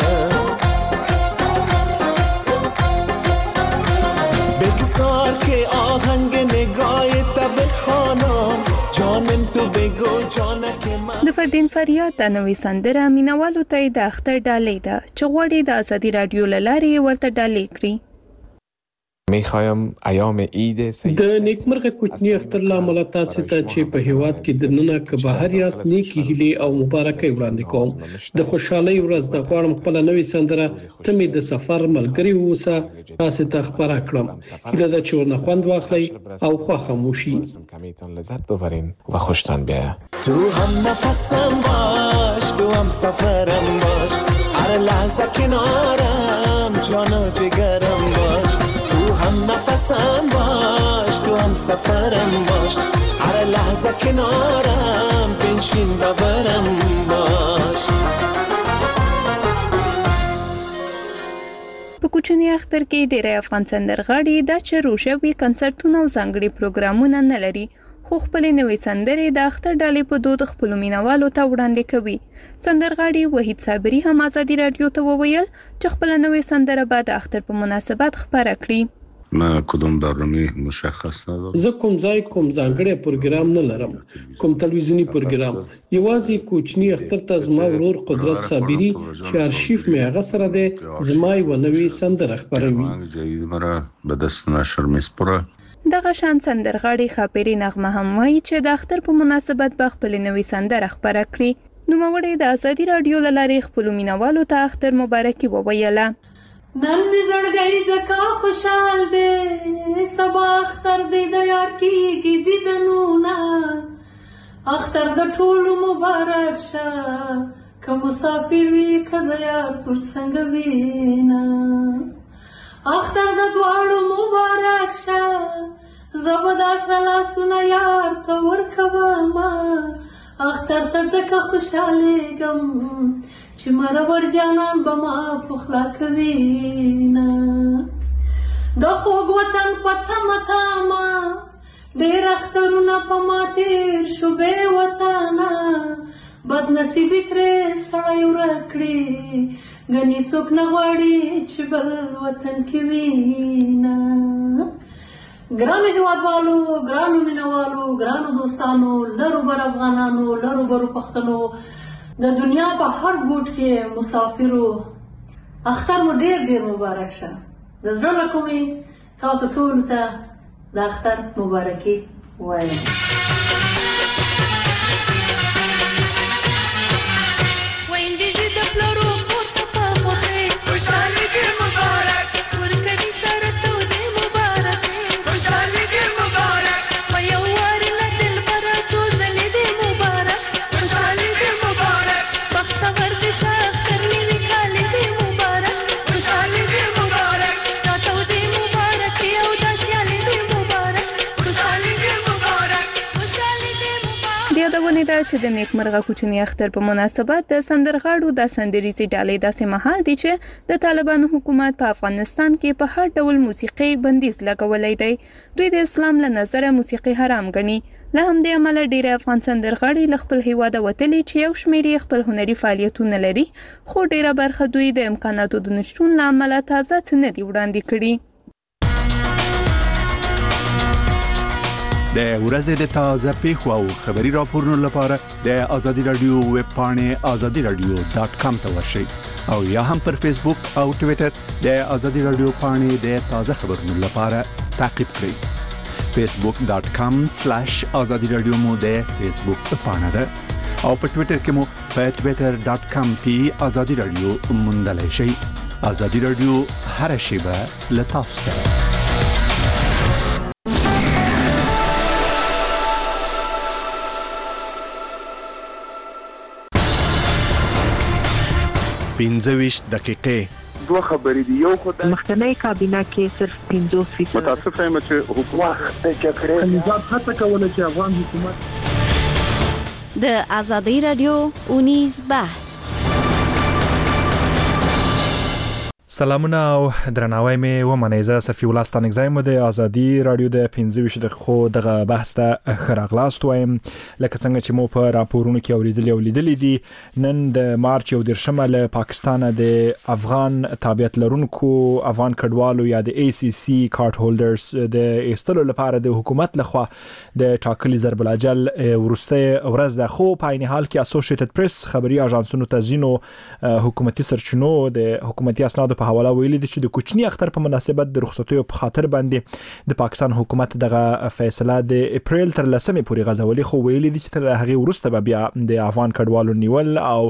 بگذار که آهنگ نگاه تا بخوانم، جانم تو بگو جانک من. د فردین فریاد د نوې سندره مینوالو ته د اختر ډالۍ ده چې غواړي د آزادي رادیو لارې ورته ډالۍ کړي. میخوایم ایام عید د نیکمرغه کوچنی اختر لامل تاسو ته چې په هیواد کې د نننه که بهر یاست نیکی هیلې او مبارکي وړاندې کوم. د خوشحالۍ ورځ د غواړم خپل نوې سندره ته می د سفر ملګری ووسه تاسو ته خبره کړم. هیله ده چې ورنه خوند واخلئ او خوښه مو شي. کمیتون لذت ببرین و خوشتان بیایه. تو هم نفسم باش، تو هم سفرم باش، هر لحظه کنارم، جان و جگرم باش. تو هم نفسم باش، تو هم سفرم باش، هر لحظه کنارم، بنشین ببرم باش. په کوچني اختر کې ډېر افغان سندرغاړي دا چې روشوي کنسرتونه او ځانګړي پروګرامونه نه لري، خو خپل نوې سندرې د اختر ډالۍ په دود خپل مینوالو ته وړاندې کوي. سندرغاړي وحید صابری هم آزادي رادیو ته وویل چې خپل نوې سندره به د اختر په مناسبت خبره کړي. ما کدوم برنامه مشخص ندارم. زه کوم ځای کوم ځانګړی پروګرام نه لرم، کوم تلویزیونی پروګرام. یوازې کوچنی اختر ته زما ورور قدرت صابری چې ارشیف مې هغه سره دی زما یو نوې سندره خبروي. جدید مرا به دست نشر میسپره. دغه شان سندرغاړي خاپيري نغمه هم وایي چې د اختر په مناسبت به خپل نوې سندره خبره کړي. نوموړی د آزادي رادیو له لارې خپل مینوالو ته اختر مبارکي وویله. نن می زړګی زکا خوشحال دی، سبا اختر دی د یار کیږي دیدنونه، اختر د ټولو مبارک شه، که مسافر وي که د یار تر څنګ وینا، اختر د دواړو مبارک شه، زه به دا سره لاسونه یار ته ورکومه، اختر ته ځکه خوشحالېږم چې مرور جانان به ما پخلا کوینه. د خوږ وطن په تمه تمه ډېر اخترونه په ما تېر شو بې وطنه، بد نصیبي ترې سړی ورک کړي، ګنې څوک نه غواړي چې بل وطن کې وینه. ګرانو هیوادوالو، ګرانو مینوالو، ګرانو دوستانو، لرو بر افغانانو، لرو برو پښتنو، د دنیا په هر ګوټ کې مسافرو، اختر مو ډېر ډېر مبارک شه. د زړه له کومې تاسو ټولو ته د اختر مبارکي وایم. ویندې د پلرو کور ته په خوښۍ خوشحالي دې مبارک، ورکوي سره تودې مبارکې خوشحالي دې مبارک، په یو وارې نه دلبره څو ځلې دې مبارک خوشحالي دې مبارک، بختور دې شه اختر نوي کالې دې مبارک خوشحالي دې مبارک، دا تودې مبارکې او دا سیالې دې مبارک خوشحالي دې مبارک خوشحالي دې مبارک. د یادونې ده چې د نیکمرغه کوچني اختر په مناسبت د سندرغاړو د سندریزي ډالۍ داسې مهال دی چې د طالبانو حکومت په افغانستان کې په هر ډول موسیقي بندیز لګولې دی. دوی د اسلام له نظره موسیقي حرام ګڼي. له همدې امله ډېر افغان سندرغاړي له خپل هیواده وتلي چې یو شمېر یې خپل هنري فعالیتونه لري، خو ډېره برخه دوی د امکاناتو د نشتون له امله تازه څه نه دي وړاندې کړي. د ورځې د تازه پیښو او خبري راپورونو لپاره د آزادي رادیو ویب پاڼه آزادي رادیو ډاٹ کام ته ورشئ او یا هم پر فیسبوک او ټوئیټر د آزادي رادیو پاڼه د تازه خبرونو لپاره تعقیب کړئ فیسبوک ډاٹ کام سلیش آزادي رادیو مو د فیسبوک پاڼه ده او په ټوئیټر کې مو په ټوئیټر ډاٹ کام کې آزادي رادیو موندلای شئ آزادي رادیو هر شیبه له تاسو سره پنځه ویشت دقیقې دوه خبرې دي یو خدای مخکنی کابینه کې صرف پنځوس فیصد متاسف یم چې حکومت کې کړی نظام هڅه کوله چې افغان حکومت د آزادي رادیو اونیز بحث سلامونه او درناوی مې ومنئ زه صفي الله ستانکزی مو د آزادي رادیو د پنځه ویشت دقیقو دغه بحث ته ښه راغلاست وایم لکه څنګه چې مو په راپورونو کې اوریدلي او لیدلي دي نن د مارچ یو دېرشمه له پاکستانه د افغان تابعیت لرونکو افغان کډوالو یا د ای سی سی کارت هولډرز د ایستلو لپاره د حکومت لخوا د ټاکلي ضرب الاجل وروستۍ ورځ ده خو په عین حال کې اسوسییټډ پریس خبري اژانسونو ته ځینو حکومتي سرچینو د حکومتي اسنادو په حواله ویلي دي چې د کوچني اختر په مناسبت د رخصتیو په خاطر باندې د پاکستان حکومت دغه فیصله د اپریل تر لسمې پورې غځولې خو ویلي دي چې تر هغه وروسته به بیا د افغان کډوالو نیول او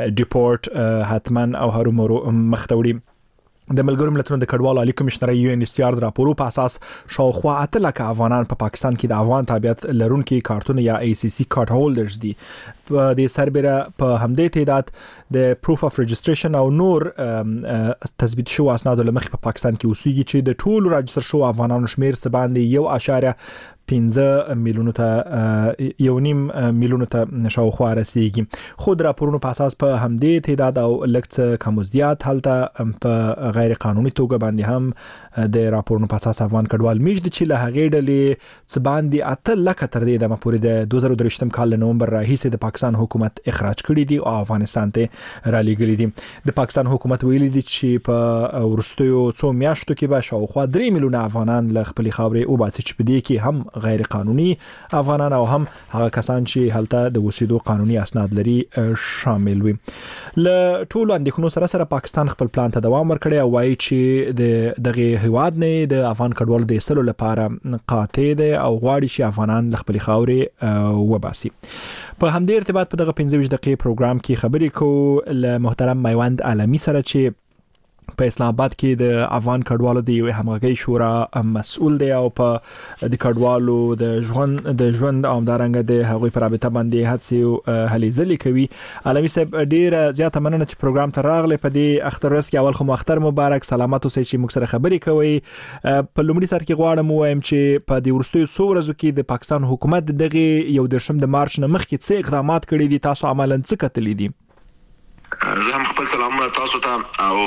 ډیپورټ حتما او هرومرو مختوړي د ملګرو ملتونو د کډوالو عالی کمشنر یو ان ایچ سی آر د راپورو په اساس شاوخوا اته لکه افغانان په پا پاکستان کې د افغان تابعیت لرونکو کارتونه یا ای سی سی کارت هولډرز دي په دې سربېره په همدې تعداد د پروف اف رجستریشن او نور تثبیت شو اسناد لمخې په پاکستان کې اوسېږي چې د ټولو راجستر شو افغانانو شمیر څه باندې یو اشاریه پنځه میلیونو ته یو نیم میلیونو ته شاوخوا رسیږي خو د راپورونو په اساس په همدې تعداد او لکه کم زیات حالته په غیر قانوني توګه باندې هم د راپورونو په اساس افغان کډوال میشد چې له هغې ډلې څه باندې اته لکه تر دې دمه پورې د دوه زره درې کال نومبر راهیسې د پاکستان حکومت اخراج کړي دي او افغانستان ته را لېږلي دي د پاکستان حکومت ویلي دي چې په وروستیو څو میاشتو کې به شاوخوا درې میلیونه افغانان له خپلې خاورې وباسي چې په دې کې هم غیر قانوني افغانان او هم هغه کسان چې هلته د اوسېدو قانوني اسناد لري شامل وي ل ټولو اندېښنو سره سره پاکستان خپل پلان ته دوام ورکړي او وایي چې د دغه هیواد نه د افغان کډوالو د ایستلو لپاره قاطع دی او غواړي چې افغانان له خپلې خاورې وباسي په همدې ارتباط په دغه پنځه ویشت دقیقې پروګرام کې خبرې کوو له محترم میوند عالمي سره چې په اسلام آباد کې د افغان کډوالو د یو همغږي شورا مسؤل دی او په د کډوالو د ژوند د ژوند او همدارنګه د هغوی پر رابطه باندې هڅې هلې ځلې کوي عالمي صاحب ډیر زیاته مننه چې پروګرام ته راغلی په دې اختر ورځ کې اول خو اختر مبارک سلامات اوسئ چې موږ سره خبرې کوي په لومړي سر کې غواړم ووایم چې په دې وروستیو څو ورځو کې د پاکستان حکومت دغه یو دېرشم د مارچ نه مخکې څه اقدامات کړي دي تاسو عملاً څه کتلي دي زه هم خپل سلامونه تاسو ته او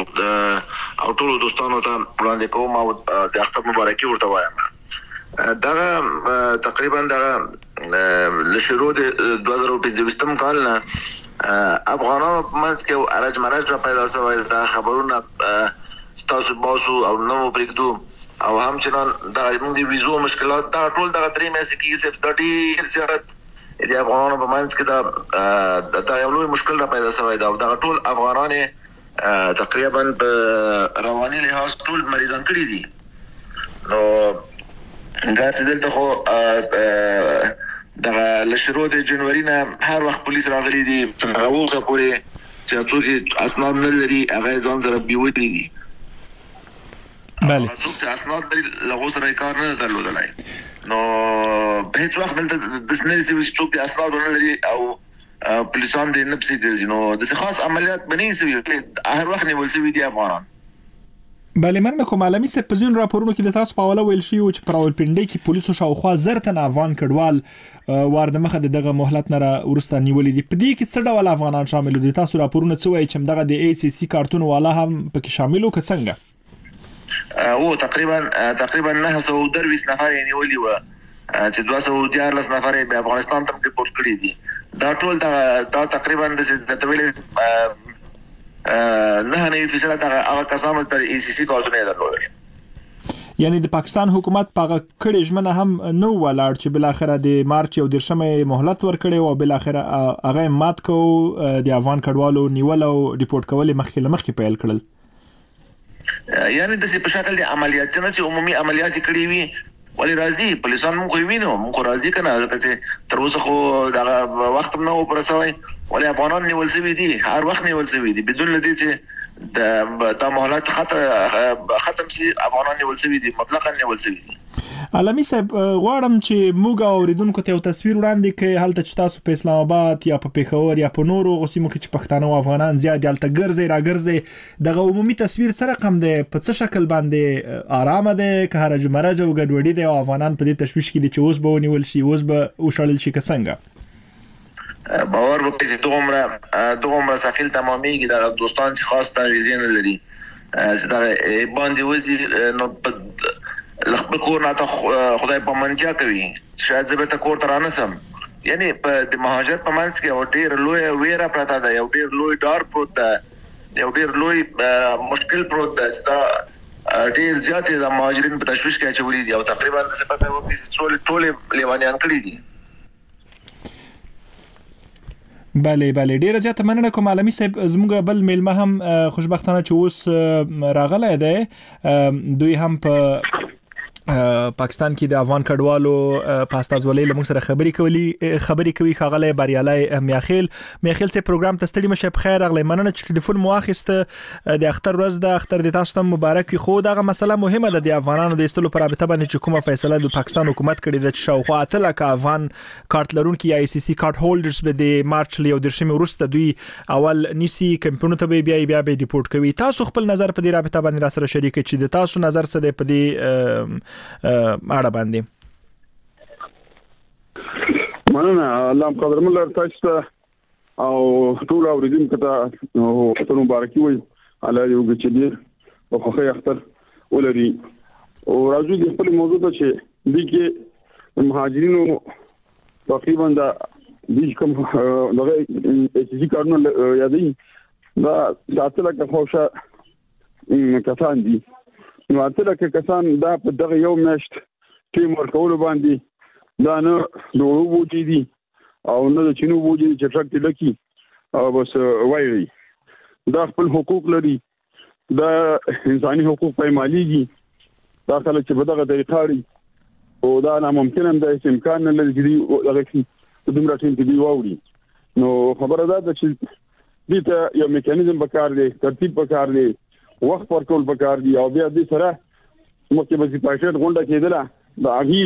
او ټول دوستانو ته وړاندې کوم او د اختر مبارکي ورته وایم دا تقریبا دا له شروع د دوه زره پنځه کال نه افغانانو په منځ کې ارج مرج را پیدا شوی دا خبرونه ستاسو باسو او نو پرېږدو او همچنان دا موږ د ویزو مشکلات دا ټول دغه درې میاشتې کې چې د ډېر زیات د افغانانو په منځ کې دا دا یو لوی مشکل را پیدا شوی دا دا ټول افغانان تقریبا په رواني لحاظ ټول مریضان کړي دي نو دا چې دلته خو دا له شروع د جنوري نه هر وخت پولیس راغلي دي هغه اوسه پورې چې څوک اسناد نه لري هغه ځان سره بیوتلی دي بله څوک اسناد لري له سره کار نه درلودلای نو په هیڅ وخت دلته د سنري چې څوک اسناد نه لري او پولیسان دې نه پسې ګرځي نو د خاص عملیات بنې سوي هر وخت نیول سوي دي افغانان بله مننه کوم عالمي صاحب په ځینو راپورونو کې د تاسو په حواله ویل شوي چې په راولپنډۍ کې پولیسو شاوخوا زر تنه افغان کډوال وار د مخه دغه مهلت نه وروسته نیولي دي په دې کې څه ډول افغانان شامل دي تاسو راپورونه څه وایي چې دغه د ای سی سی کارتون والا هم پکې شامل وو که څنګه او تقریبا تقریبا نه سو درویس نفر یې نیولي وو چې دوه سوه دیارلس نفر یې په افغانستان ته ریپورټ کړي دي دا ټول دا تقریبا د تولې نه نه فیصله دا هغه کسانو تر ای سی سی کارتونه درلودل یعنی د پاکستان حکومت په کړي ژمنه هم نو ولاړ چې بل اخره د مارچ او درشمه مهلت ورکړي او بل اخره هغه مات کو د افغان کډوالو نیول او ریپورت کول مخکې مخکې پیل کړل. یعنی د څه په شکل د عملیات نه چې عمومي عملیات کړی وي ولې راځي پولیسان موږ وینو موږ راځي کنه چې تر اوسه خو دا وخت نه و پرسوي ولې افغانان نیول شوی دي هر وخت نیول شوی دي بدون لدی چې د د مهلت ختم شي افغانان نیول شوی دي مطلقاً نیول شوی دي. علامي صاحب غواړم چې موږ اوریدونکو ته یو تصویر وړاندې کړئ هلته چې تاسو په اسلام آباد یا په پیښور یا په نورو غوسیمو کې چې پښتانه او افغانان زیات دلته ګرځي را ګرځي دغه عمومي تصویر سره رقم دی په څه شکل باندې آرام دی که هرج مرج او ګډوډي دی او افغانان په دې تشویش کې دي چې اوس به ونیول شي اوس به وشړل شي که څنګه باور وکړئ چې دومره دومره ثقيل تمامېږي د دوستان چې خاص تعویض نه لري چې دا باندې وځي نو لخت کور نه ته خدای په منځه کوي شاید زبر ته کور تر انسم یعنی په د مهاجر په منځ کې او ډیر لوی ویره پراته ده یو ډیر لوی ډار پروت ده یو ډیر لوی مشکل پروت ده چې ډیر زیات د مهاجرین په تشویش کې اچولي دي او تقریبا صفه په وکړي چې ټول لیوانیان کړی دي. بله بله ډیره زیاته مننه کوم علامي صاحب زموږ بل میلمه هم خوشبختانه چې اوس راغلی دی دوی هم په پاکستان کې د افغان کډوالو پاستازولۍ لمون سره خبري کوي خبري کوي خاغله بریالای میاخیل میاخیل سه پروګرام ته ستړي مشه په خیر اغلی مننه چې ټلیفون مو واخیسته د اختر ورځ د اختر د تاسو ته مبارک خو دغه مسله مهمه ده د افغانانو د استلو پر رابطه باندې چې کومه فیصله د پاکستان حکومت کړې ده چې شاوخوا اتل کا افغان کارت لرونکي آی سی سی کارت هولډرز به د مارچ لیو درشمه ورسته دوی اول نیسی کمپیونو ته بیا بیا به ریپورت کوي. تاسو خپل نظر په دې رابطه باندې را سره شریک چې د تاسو نظر څه دی په دې اړه باندې؟ مننه الله قدر مله تاسو ته او ټول اوریدونکو ته او مبارکي وي الله یو چې په خوخه اختر ولري او راځو د خپل موضوع ته چې د کې مهاجرینو تقریبا د دې کوم دغه ایچ جی کارونه یادې دا ساتل کې خوشا کسان دي نو اتل کې کسان دا په دغه یو میاشت ټیم ورکول باندې دا نه دوه بوجي دي او نه د چینو بوجي چې ټرک لکی او بس وایي دا خپل حقوق لري دا انساني حقوق په ماليږي دا کله چې په دغه طریقه لري او دا ناممکن هم د امکان نه لري چې دغه کې دومره ټیم کې دی ووري نو خبره ده چې دې ته یو میکانیزم پکار دی ترتیب پکار دی وخت ورکول پکار دی او بیا دې سره مکه به پایټ غونډه کېدله دا هغه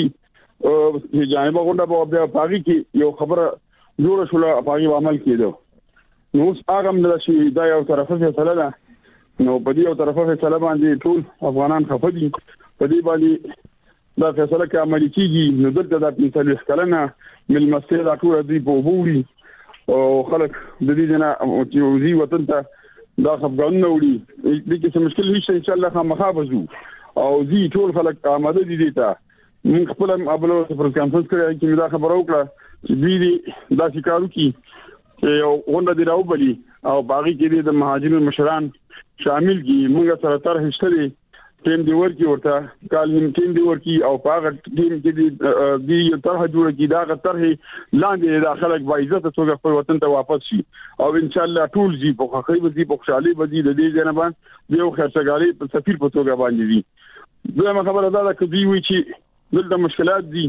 چې جانبه غونډه په بیا پاږي کې یو خبره جوړ شو لا پاږي عمل کېدو نو هغه هم د شي دا یو طرفه فیصله ده نو په دې یو طرفه فیصله باندې ټول افغانان خفه دي په دې باندې دا فیصله کې عملي کیږي نو دلته د پنځه کلنه مل مسته دا ټول دی په ووري او خلک د دې نه چې وزي وطن ته دا خپګان نه وړي دې کې څه مشکل نشته ان شاء الله خامخا بزو او زی ټول خلک آماده دي دي ته موږ خپل ابلو پر کانفرنس کې چې دا خبره وکړه چې دې دا شکارو کې یو غونډه دی راوبلي او باغی کې د مهاجرینو مشران شامل دي موږ سره تر هیڅ ټیم دی ورکی ورته کال نیم ټیم دی ورکی او پاغه ټیم کې دی دی یو طرح جوړ کی دا غتر لاندې د خلک با عزت څنګه خپل وطن ته واپس شي او ان شاء الله ټول زی په خخې وځي په خوشحالي وځي د دې جنبان یو خرڅګاری په سفیر په توګه باندې دي دغه خبره ده چې دی وی چې دلته مشکلات دي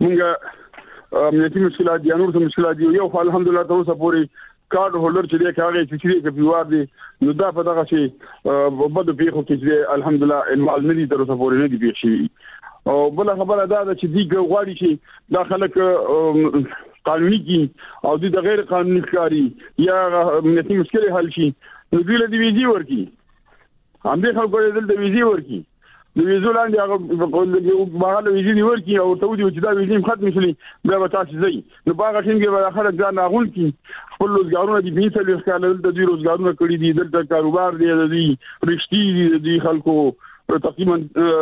مونږه امنیتي مشکلات دي نور څه مشکلات دي یو الحمدلله تر اوسه پورې کارت هولډر چې دی کاغه چې چې کې پیوار دي نو دا په دغه شي په بده پیخو کې چې الحمدلله انوال ندي تر اوسه پورې ندي پیښ شي او بل خبره دا چې دی غواړي چې دا خلک قانوني کی او د غیر قانوني کاری یا امنیتي مشکل حل شي نو دوی له ویزي ورکی هم دې خلکو دې د ویزي ورکی د ویزو لاندې هغه په هغه ویزي دی ورکی او ته ودی چې دا ویزي ختم شي بیا به تاسو ځئ نو باغ ټیم کې به خلک ځان اغول کی خپل روزګارونه دي بیت له ښکاله د دې روزګارونه کړی دي دلته کاروبار دی د دې رښتې دي د خلکو تقریبا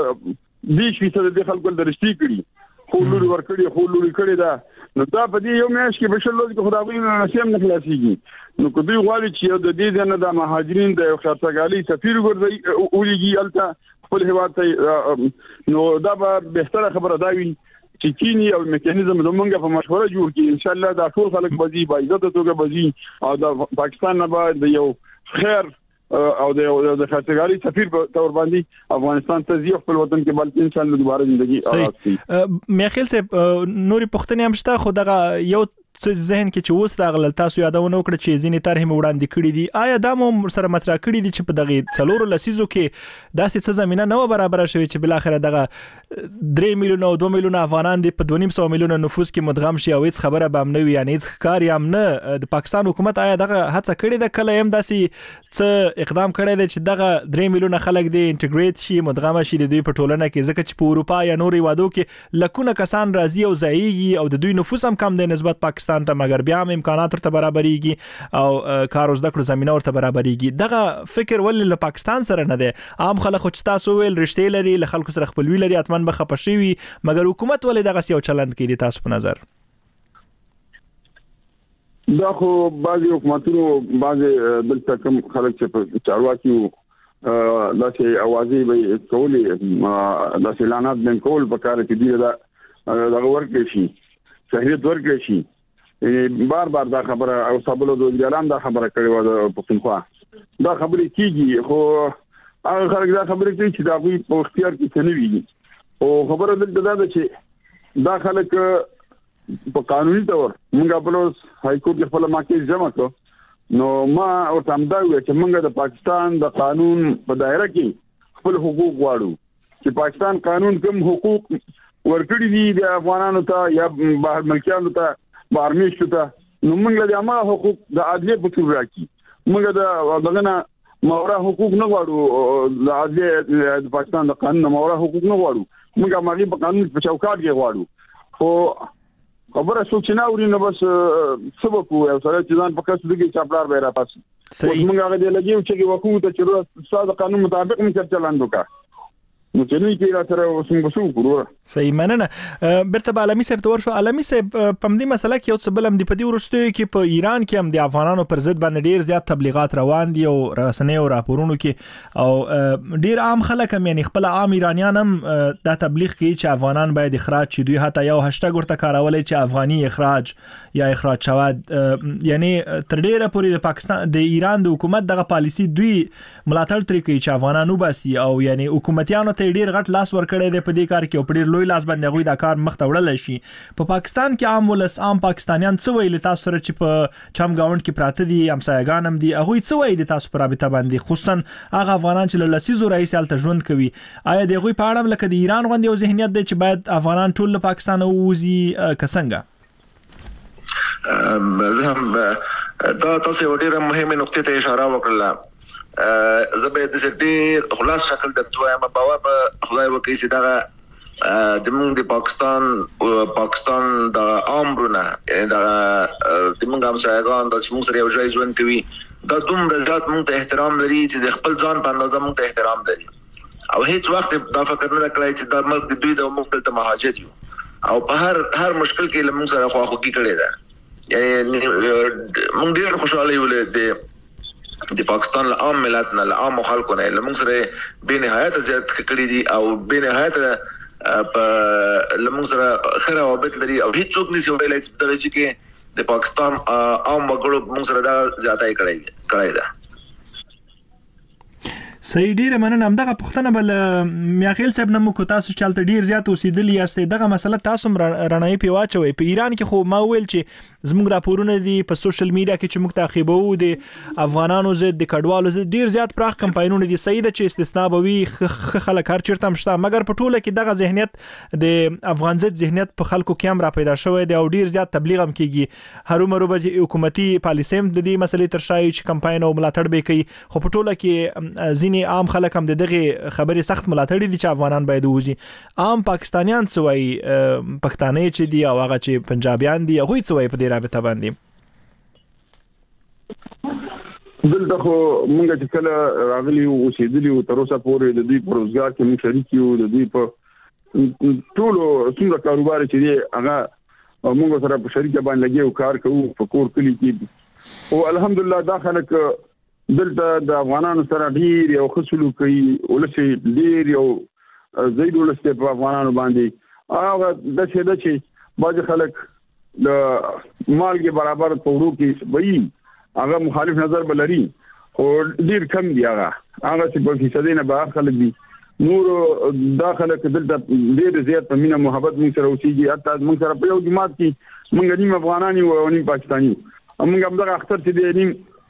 دې شي چې د خلکو د رښتې کړی خو لوري ور کړی خو لوري کړی دا نو دا په دې یو میاش کې بشل لوځي خو خدای نه نشم نه خلاصيږي نو کوي غواړي چې د دې نه د مهاجرین د خاطرګالي سفیر ګرځي اولیږي الته خپل هیواد ته نو دا به بهتره خبره دا وي چې چینی او میکانیزم د مونږه په مشوره جوړ کړي ان شاء الله دا ټول خلک بزي با عزت توګه بزي او د پاکستان نه بعد یو خیر او د د خاطرګاری سفیر په تور باندې افغانستان ته ځي خپل وطن کې بلکې ان شاء الله دوباره ژوندۍ آغاز کړي. مې خیال سه نوري پښتنې هم شته خو دغه یو ذهن کې چې اوس راغل تاسو یادونه وکړه چې ځینې طرحې مو وړاندې کړې دي آیا دا مو سره مطرح کړې دي چې په دغه څلورو لسیزو کې داسې څه زمينه نه برابر شوي چې بل اخر دغه درې میلیونه او دوه میلیونه افغانان دي په دوه نیم سو میلیونه نفوس کې مدغم شي او هیڅ خبره به هم نه وي یعنی هیڅ کار هم نه د پاکستان حکومت آیا دغه هڅه کړې ده کله هم داسې څه اقدام کړی دی چې دغه درې میلیونه خلک دي انټیګریټ شي مدغم شي د دوی په ټولنه کې ځکه چې په اروپا یا نوري وادو کې لکونه کسان راځي او ځایږي او د دوی نفوس هم کم دی نسبت پاکستان ته مګر بیا امکانات ورته برابرېږي او کار او زده کړو زمينه ورته برابرېږي دغه فکر ولې له پاکستان سره نه دی عام خلک خو تاسو ویل رښتې لري له خلکو سره خپلوي لري اتمن به خپشي وي مګر حکومت ولې دغه یو چلند کوي تاسو په نظر دا خو بعضي حکومتونو بعضي دلته کوم خلک چې چارواکي دا چې اوازې به کولې دا اعلانات بن کول په کار کې دی دا دا ورکړي شي شهرت ورکړي شي بار بار دا خبره او صابلو د اعلان دا خبره کړې و د پښتونخوا دا خبرې کیږي خو هغه خلک دا خبرې کوي چې دا غوي په اختیار کې څه نه وي او خبره دلته دا ده چې دا خلک په قانوني تور موږ په لوس هاي کورټ خپل ماکې جمع کړو نو ما ورته هم دا وی چې موږ د پاکستان د قانون په دایره کې خپل حقوق غواړو چې پاکستان قانون کوم حقوق ورکړي دي د افغانانو ته یا بهر ملکیانو ته بارمیشته ته نو موږ له ما حقوق د عدلیه په تور راکی موږ د دغه مورا حقوق نه غواړو د عدلیه د پاکستان د قانون مورا حقوق نه غواړو موږ ماغي په قانون په چوکاټ کې غواړو خو خبره سوچ نه اوري نو بس سبب وو او سره چې ځان په کس دغه چاپلار به را پاس موږ هغه دی لګیو چې وکړو ته چې ساده قانون مطابق موږ چلند وکړو نو چې نه کیږي سره وسنګ وسو کړو صحیح مننه برته عالمي صاحب تور شو عالمي صاحب په دې مسله کې یو څه بل هم دی په دې ورستوي کې په ایران کې هم د افغانانو پر ضد باندې ډیر زیات تبلیغات روان دي او رسنۍ او راپورونو کې او ډیر عام خلک هم یعنی خپل عام ایرانیان هم دا تبلیغ کوي چې افغانان باید اخراج شي دوی حتی یو هاشټګ ورته کارولای چې افغاني اخراج یا اخراج شواد یعنی تر ډیره پورې د پاکستان د ایران د حکومت دغه پالیسی دوی ملاتړ ترې کوي چې افغانانو باسي او یعنی حکومتیانو ډیر غټ لاس ورکړی دی په دې کار کې او په ډیر لوی لاس باندې غوي دا کار مخ ته وړل شي په پاکستان کې عام ولس عام پاکستانیان څه ویل تاسو سره چې په چم گاوند کې پراته دي همسایګان هم دي هغه څه وایي تاسو پر رابطه باندې خصوصا هغه افغانان چې له لسیزو رئیس الته ژوند کوي آیا د غوي په اړه لکه د ایران غوندي یو ذهنیت دی چې باید افغانان ټول له پاکستان ووزي کسنګه زه هم دا تاسو ډیره مهمه نقطه ته اشاره وکړه زبې د ډېر خلاص شکل درته وایم باور په خدای وکړي چې دا د موږ د پاکستان پاکستان د امرونه دا د موږ هم سایګان د موږ سره یو ځای ژوند کوي دا دومره زیات موږ ته احترام لري چې د خپل ځان په اندازه موږ ته احترام لري او هیڅ وخت دا فکر نه کړی چې دا ملک د دوی د موږ ته مهاجر یو او په هر هر مشکل کې موږ سره خواخوږي کړې ده یعنی موږ ډېر خوشاله یو له د پاکستان له عام ملت نه له عام خلکو نه لمونږ سره به نهایت زیات کړی دي او به نهایت په لمونږ سره خره او بیت لري او هیڅ څوک نشي ویلای چې د دې کې د پاکستان عام وګړو موږ سره دا زیاتای کړی کړی ده صحیح ډیره مننه همدغه پښتنه بل میاخیل صاحب نمو کو تاسو چالت ډیر زیات اوسېدلی یاستئ دغه مسله تاسو رڼایي په واچوي په ایران کې خو ما ویل چې زموږ راپورونه دي په سوشل میډیا کې چې موږ تعقیبو دي افغانانو زد د کډوالو زد ډیر زیات پراخ کمپاینونه دي صحیح ده چې استثناء به وي خلک هر چیرته مشته مګر په ټوله کې دغه ذهنیت د افغان زد ذهنیت په خلکو کې هم را پیدا شوی دی او ډیر زیات تبلیغ هم کیږي هرو مرو به حکومتي پالیسیم د دې مسلې تر شای چې کمپاین او ملاتړ به کوي خو په ټوله کې ځینې عام خلک هم دغه خبرې سخت ملاتړ دي چې افغانان باید وځي عام پاکستانیان سوي پښتانه چې دي او هغه چې پنجابیان دي هغه سوي په دې رابطه باندې دلته خو موږ چې کله راغلي او اوسېدلي او تر اوسه پورې د دوی په روزګار کې موږ شریک یو د دوی په ټول څنګه کاروبار چې دی هغه موږ سره په شریک باندې لګي او کار کوو په کور کلی کې او الحمدلله دا خلک دلته د افغانانو سره ډیر یو خصلو کوي ولسی ډیر یو زید ولسته په افغانانو باندې هغه د څه د چې باج خلک د مالګي برابر تورو کې وایي هغه مخالف نظر بلري او ډیر کم دی هغه هغه چې په فیصدي نه به خلک دي نور داخله کدلته ډیر زیات په مینا محبت موږ سره اوسېږي حتی موږ سره په یو جماعت کې موږ نیم افغانانی او نیم پاکستانی موږ هم دا اختر چې دی نیم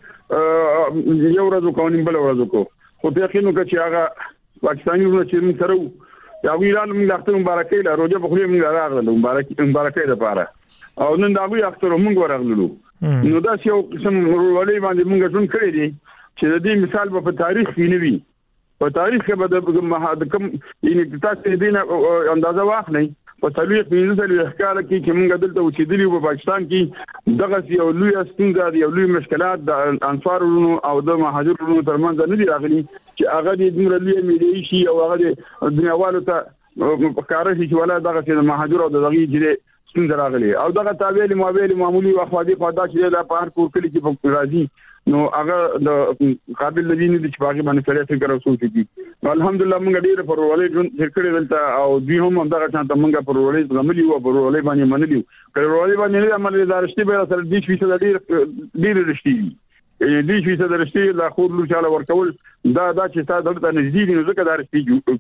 یو ورځ کو نیم بل ورځ کو خو ته یقین وکړه چې هغه پاکستانی ورونه چې موږ سره یو ایران موږ اختر مبارکي له روزه په خله موږ راغله مبارکي مبارکي لپاره او نن دا وی اختر موږ ورغلو نو دا یو قسم ورولې باندې موږ ټول کړی دي چې د دې مثال په تاریخ کې نه وي په تاریخ کې به د محادکم یعنی تاسو دې اندازه واخلئ په تاریخ کې د احکام کې چې موږ دلته اوسېدلی په پاکستان کې دغه یو لوی ستونزه دی یو لوی مشکلات د انصارونو او د مهاجرونو ترمنځ نه دي راغلي چې هغه د دمر لوی ملي شي او هغه د دنیاوالو ته کار شي چې ولا دغه د مهاجر او دغه چې ستونزه راغلي او دغه تابع معاملې معمولی واخوادي خدا چې د پهر کور کلی کې په راځي نو هغه د قابل لدی نه چې باغی باندې سره فکر او سوچ دي الحمدلله موږ ډیر پرولې جون کړی دلته او دوی هم همدغه څنګه موږ پرولې غملی او پرولې باندې منلی پرولې باندې عمل دارشتي به سره دي چې ډیر ډیر رښتي دي چې د رښتي لا خور لو چاله ورکول دا دا چې تاسو دلته نږدې دي نو ځکه دارشتي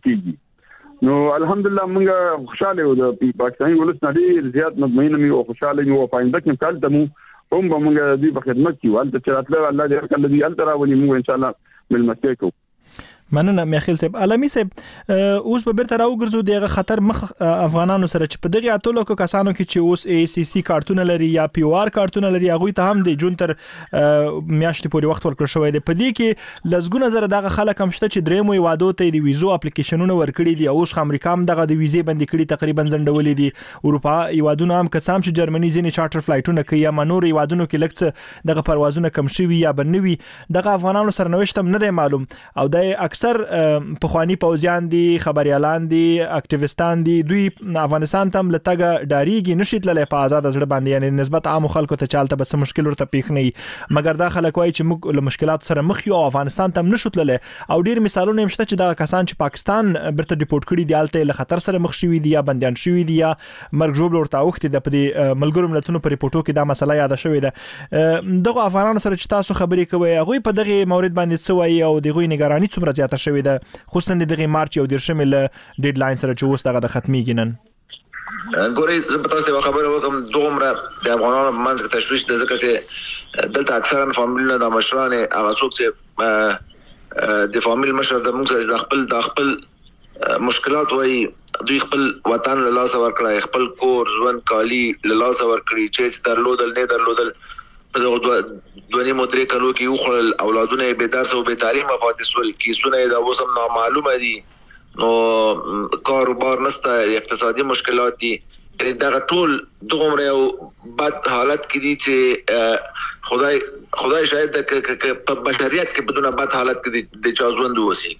کیږي نو الحمدلله موږ خوشاله یو د پاکستاني ولس نه ډیر زیات مطمئن یو خوشاله یو پاینده کې کال ته مو هم به موږ دوی په خدمت کې ولته چې راتله الله دې کله دې الترا ولي موږ ان شاء الله ملمستې کوو مننه میخیل صاحب علامي صاحب اوس به بیرته راوګرځو دغه خطر مخ افغانانو سره چې په دغه اتلو کو کسانو کې چې اوس ای سی سی کارتونه لري یا پی او آر کارتونه لري هغه ته هم د جون تر میاشتې پورې وخت ورکړ شوی دی په دې کې لزګونه زره دغه خلک هم شته چې درېمو وادو ته د ویزو اپلیکیشنونه ورکړي دي اوس امریکا هم دغه د ویزې بندي کړي تقریبا زندولې دي اروپا یوادونه هم کسام چې جرمني ځینې چارټر فلایټونه کوي یا منور یوادونو کې لکه دغه پروازونه کم شوي یا بنوي دغه افغانانو سره نوښت هم نه دی معلوم او د اکثر په خواني پوزیان دي خبريالان دي اکټیویستان دي دوی افغانستان ته لټګه ډاریږي نشیت للی په آزاد ځړ باندې یعنی نسبت عام خلکو ته چالت به مشکل ورته پیښ نه مګر دا خلک وایي چې موږ له مشکلات سره مخ یو افغانستان ته نشوت للی او ډیر مثالونه مشته چې دا کسان چې پاکستان برته ډیپورت کړي دي الته له خطر سره مخ شوي دي یا بنديان شوي دي یا مرګ جوړ ورته اوخت د په ملګرو ملتونو په ریپورتو کې دا مسله یاد شوې ده دغه افغانانو سره چې تاسو خبرې کوي هغه په دغه مورید باندې څه وایي او دغه نگرانی څومره زیاته شوې ده خصوصا دغه مارچ یو دیرشم له ډیډلاین سره چې اوس دغه ختميږي نن ګوري زه په تاسو خبره وکم دومره د افغانانو منځ کې تشويش د ځکه چې دلته اکثرا فامیلونه د مشرانه هغه څوک چې د فامیل مشر د موږ د خپل د خپل مشکلات وای دوی خپل وطن له لاس ورکړای خپل کور ژوند کالی له لاس ورکړي چې درلودل نه درلودل دغه دونی مدرې کلو کې یو خل اولادونه به درس او به تعلیم پاتې سول کیسونه دا وسم نامعلومه دي نو کاروبار نسته اقتصادي مشکلات دي دا ټول دومره یو بد حالت کې دي چې خدای خدای شاید په بشریت کې بدون بد حالت کې د چا ژوند وسی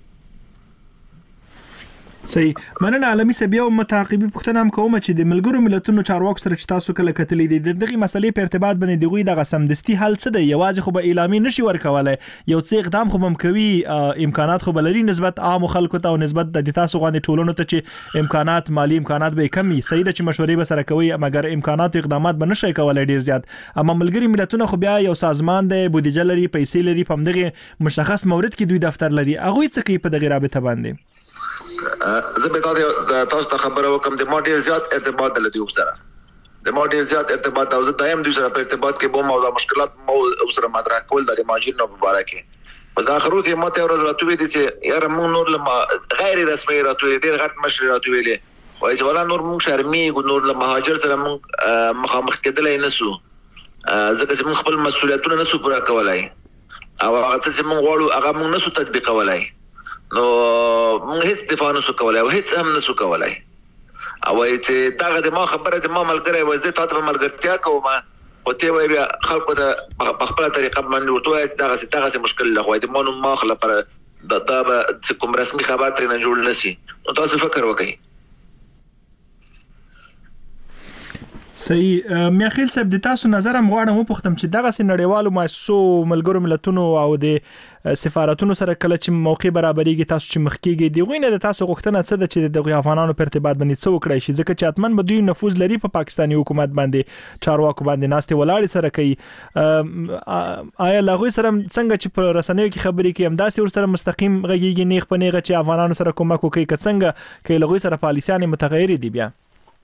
صحیح مننه عالمي سبیا او متعاقبي پښتنه هم کوم چې د ملګرو ملتونو چارواکو سره چې تاسو کله کتلې دي دغه مسلې په ارتباط باندې دغه د غسمدستي حل څه دی یوازې خو به اعلامي نشي ورکولای یو څه اقدام خو هم کوي امکانات خو بلري نسبت عام خلکو ته او نسبت د تاسو غوښنه ټولونو ته چې امکانات مالی امکانات به کمی صحیح ده چې مشورې به سره کوي مګر امکانات او اقدامات به نشي کولای ډیر زیات اما ملګری ملتونه خو بیا یو سازمان دی بودیجه لري پیسې لري په دغه مشخص مورد کې دوی دفتر لري هغه څه کوي په دغه رابطه باندې زه به تاسو ته خبره وکم د ماډل زیات ارتباط د لدی سره د ماډل زیات ارتباط او زه دایم دوی سره په ارتباط کې به موضوع مشکلات مو سره مطرح کول د ماجرینو مبارکي په داخلو کې ماته ورځ راتوي دي چې یاره مونږ نور لما غیر رسمي راتوي ډیر غټ مشر راتوي لې وایي ولا نور مونږ شرمي نور له مهاجر سره مونږ مخامخ کېدلای نسو ځکه چې مونږ خپل مسولیتونه نسو پوره کولای او هغه چې مونږ غواړو هغه مونږ نسو تطبیقولای نو موږ هیڅ دفاع نسو کولای او هیڅ هم نسو کولای او چې داغه د ما خبره د ما ملګری وځي تاسو په ملګرتیا کوم او ته وای بیا خلکو ته په خپل طریقه باندې ورته چې داغه چې داغه مشکل له خوای د مونږ ما خپل پر د دا به کوم رسمي خبر ترې نه جوړ نشي نو تاسو فکر وکړئ صحیح. میاخیل صاحب د تاسو نظر هم غواړم وپوښتم چې دغه سنړیوالو مؤسسو ملګرو ملتونو او د سفارتونو سره کله چې موقع برابرېږي تاسو چې مخکېږي دی غوینه د تاسو غوښتنه څه ده چې د افغانانو په ارتباط باندې څه وکړي شي ځکه چې اتمن به دوی نفوذ لري په پا پاکستاني حکومت باندې چارواکو باندې ناستې ولاړې سره کوي. آیا لاغوي سره څنګه چې په رسنیو کې خبرې کوي هم داسې ور سره مستقیم غږیږي نیغ په نیغه چې افغانانو سره کومک وکړي که څنګه کې لاغوي سره پالیسيانې متغیرې دي بیا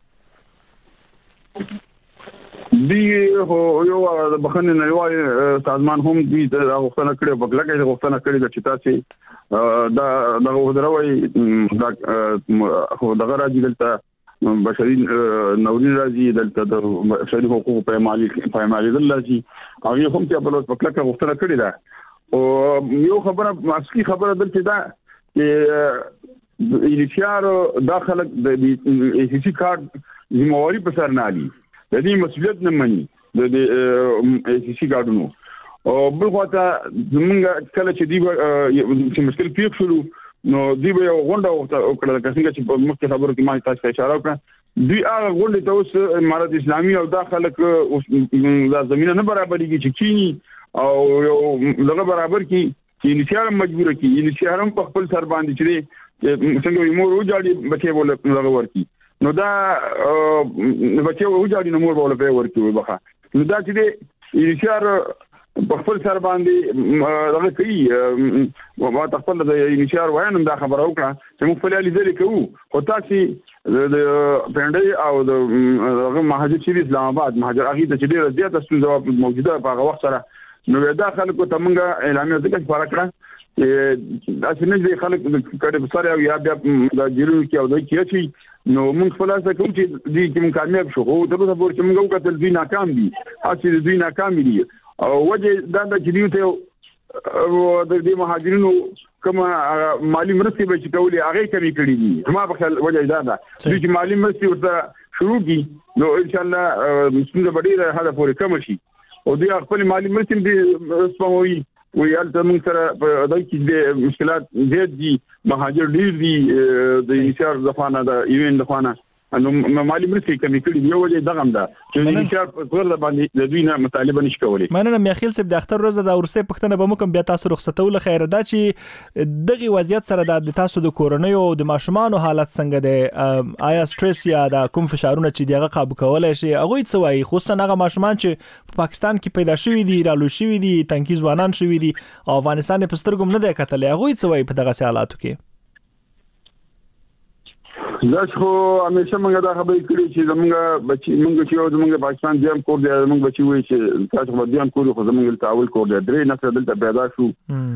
دی هو یو د بخنه نړیوال سازمان هم دی د غوښتنه کړې په لکه د غوښتنه کړې چې تاسو دا د غوډروي دا خو دغه راځي دلته بشري نوري راځي دلته د بشري حقوقو په مالي په مالي دلته هغه هم چې په لوس په لکه غوښتنه کړې ده او یو خبره اصلي خبره دلته دا چې ایلیشیار داخله د ای سی سی کارت زمواري په سر نه علي د دې مسؤلیت نه مني د ای سی سی کارتونو او بل خواته زمونږ کله چې دی چې مشکل پیښ شو نو دی به یو غونډه وکړه چې څنګه چې په مخکې خبرو کې ما تاسو ته اشاره وکړه دوی هغه غونډه ته اوس امارات اسلامي او داخله کې د زمينه نه برابرېږي چې کینی او یو دغه برابر کی چې انشاء مجبور کی انشاء هم په خپل سر باندې چې څنګه یې مور وځاړي بچي بوله دغه ورکی نو دا بچي وځاړي نو مور بوله په ورکی وبخه نو دا چې انشاء په خپل سر باندې دغه کوي او په خپل د انشاء وایي دا خبره وکړه چې موږ په لالي ځلې کوو خو تاسو د پندای او د مهاجر شری اسلام آباد مهاجر اغه د چې ډیره زیاته ستونزه موجوده په هغه وخت سره نو دا خلکو ته موږ اعلامیه ځکه فرق کړه چې دا څنګه دي خلک کړي په سره یا بیا د جیرو کې او د کیچي نو موږ خلاصه کوم چې دې کوم کامیاب شو او تر اوسه پورې موږ وکړل دي ناکام دي اصلي دي ناکام دي او وجه دا د جریو ته او د دې مهاجرینو کوم مالی مرستې به چې کولې هغه کمی کړې دي ما په خیال وجه دا ده چې مالی مرستې ورته شروع دي نو ان شاء الله څنګه ډیره هدا پورې کم شي او دوی خپل مالی مرستې دې سپموي ویل ته موږ سره په دای کې د مشکلات زیات دي مهاجر ډیر دي د انشاء ځفانه د ایوین ځفانه نو مالی مرستې کمی کړي یو وجه دغه ده چې انشاء په ور باندې د دوی نه مطالبه نشي کولای مننه میاخیل صاحب د اختر ورځ د ورسته پښتنه به موږ بیا تاسو رخصتول خیر ده چې دغه وضعیت سره د تاسو د کورونی او د ماشومان حالت څنګه ده آیا سټرس یا د کوم فشارونه چې دغه قابو کولای شي هغه څه وایي خصوصا هغه ماشومان چې په پاکستان کې پیدا شوی دي رالو شوی دي تنکي ځوانان شوی دي او افغانستان په سترګو نه دی کتل هغه څه وایي په دغه حالاتو کې دا خو همیشه موږ دا خبرې کړې چې زموږ بچي موږ چې زموږ پاکستان دیم کور دی موږ بچي وایي چې تاسو به دیم کور خو زموږ تعاون کور دی درې نسل دلته پیدا شو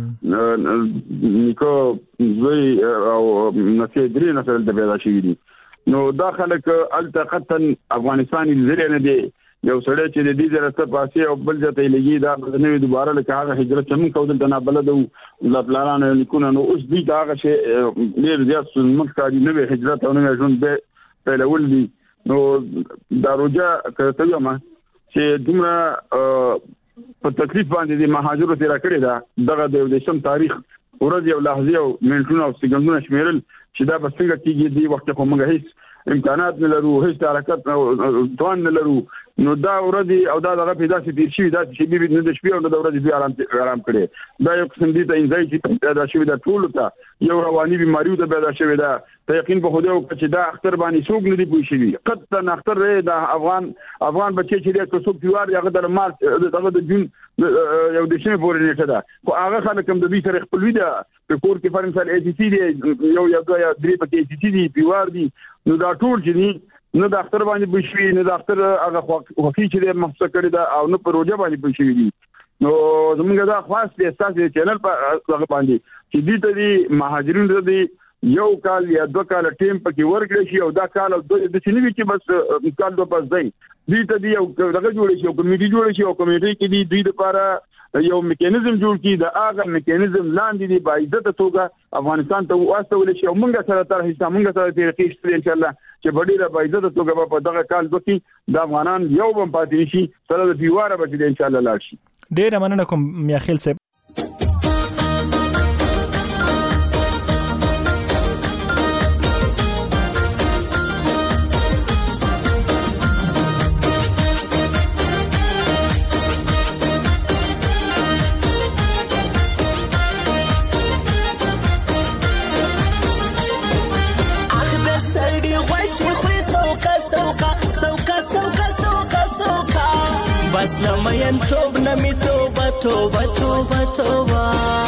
نیکو زوی او نسل درې نسل دلته پیدا شوی دي نو دا خلک التقطن افغانستاني زری نه دی یو سړی چې د دې درسته پاسي او بل ځای ته لګي دا د نوې دوباره لکه هغه هجرت چې موږ کوو د نه بلد او د پلانانو لیکونه نو اوس دې دا هغه شی ډېر زیات موږ کاري نوې هجرت او نوې ژوند به پیلول دي نو دا روجا کوي ما چې دومره په تکلیف باندې د مهاجرو تیر کړی دا دغه د دیشم تاریخ ورځ یو لحظه او منټونه او سکندونه شمیرل چې دا بسنګ کېږي دی وخت خو موږ هیڅ امکانات نه لرو هیڅ حرکت توان نه لرو نو دا ورځي او دا دغه پیدا شي د شي دا چې به نه د شپې او د ورځې به آرام آرام کړي دا یو قسم دي ته انځای چې پیدا شوی دا ټول ته یو رواني بیماری ته پیدا شوی دا ته یقین په خوده او چې دا اختر باندې څوک نه دی پوي شي قطعا اختر دا افغان افغان بچي چې د څوک پیوار یغه د مارچ دغه د جون یو د شنه پورې نیټه ده خو هغه خلک هم د دې سره خپل ویده په کور کې فرنسال ای سی سی دی یو یو درې پکې ای سی سی دی پیوار دی نو دا ټول چې نو د اختر باندې بشوي نو د اختر هغه وقفي چې د مخصص کړی دا او نو پروژه باندې بشوي دي نو زمونږ دا خاص د اساس چینل په هغه باندې چې دې ته دي مهاجرین دې یو کال یا دوه کال ټیم پکې ورکړي شي او دا کال د سینوي چې بس کال دوه پس دی دې ته دي یو دغه جوړ شي او کمیټي جوړ شي او کمیټي کې دي دوی لپاره یو میکانیزم جوړ کی دا هغه میکانیزم لاندې دی با عزت توګه افغانستان ته واستول شي او موږ سره تر هیڅ موږ سره ترقی شته ان شاء الله چې ډیره با عزت توګه په دغه کال دوی د افغانان یو بم پاتې شي سره د دیواره بچي ان شاء الله لاړ شي ډیره مننه کوم میاخیل صاحب واسله مین توب نمی توبه توبه توبه توبه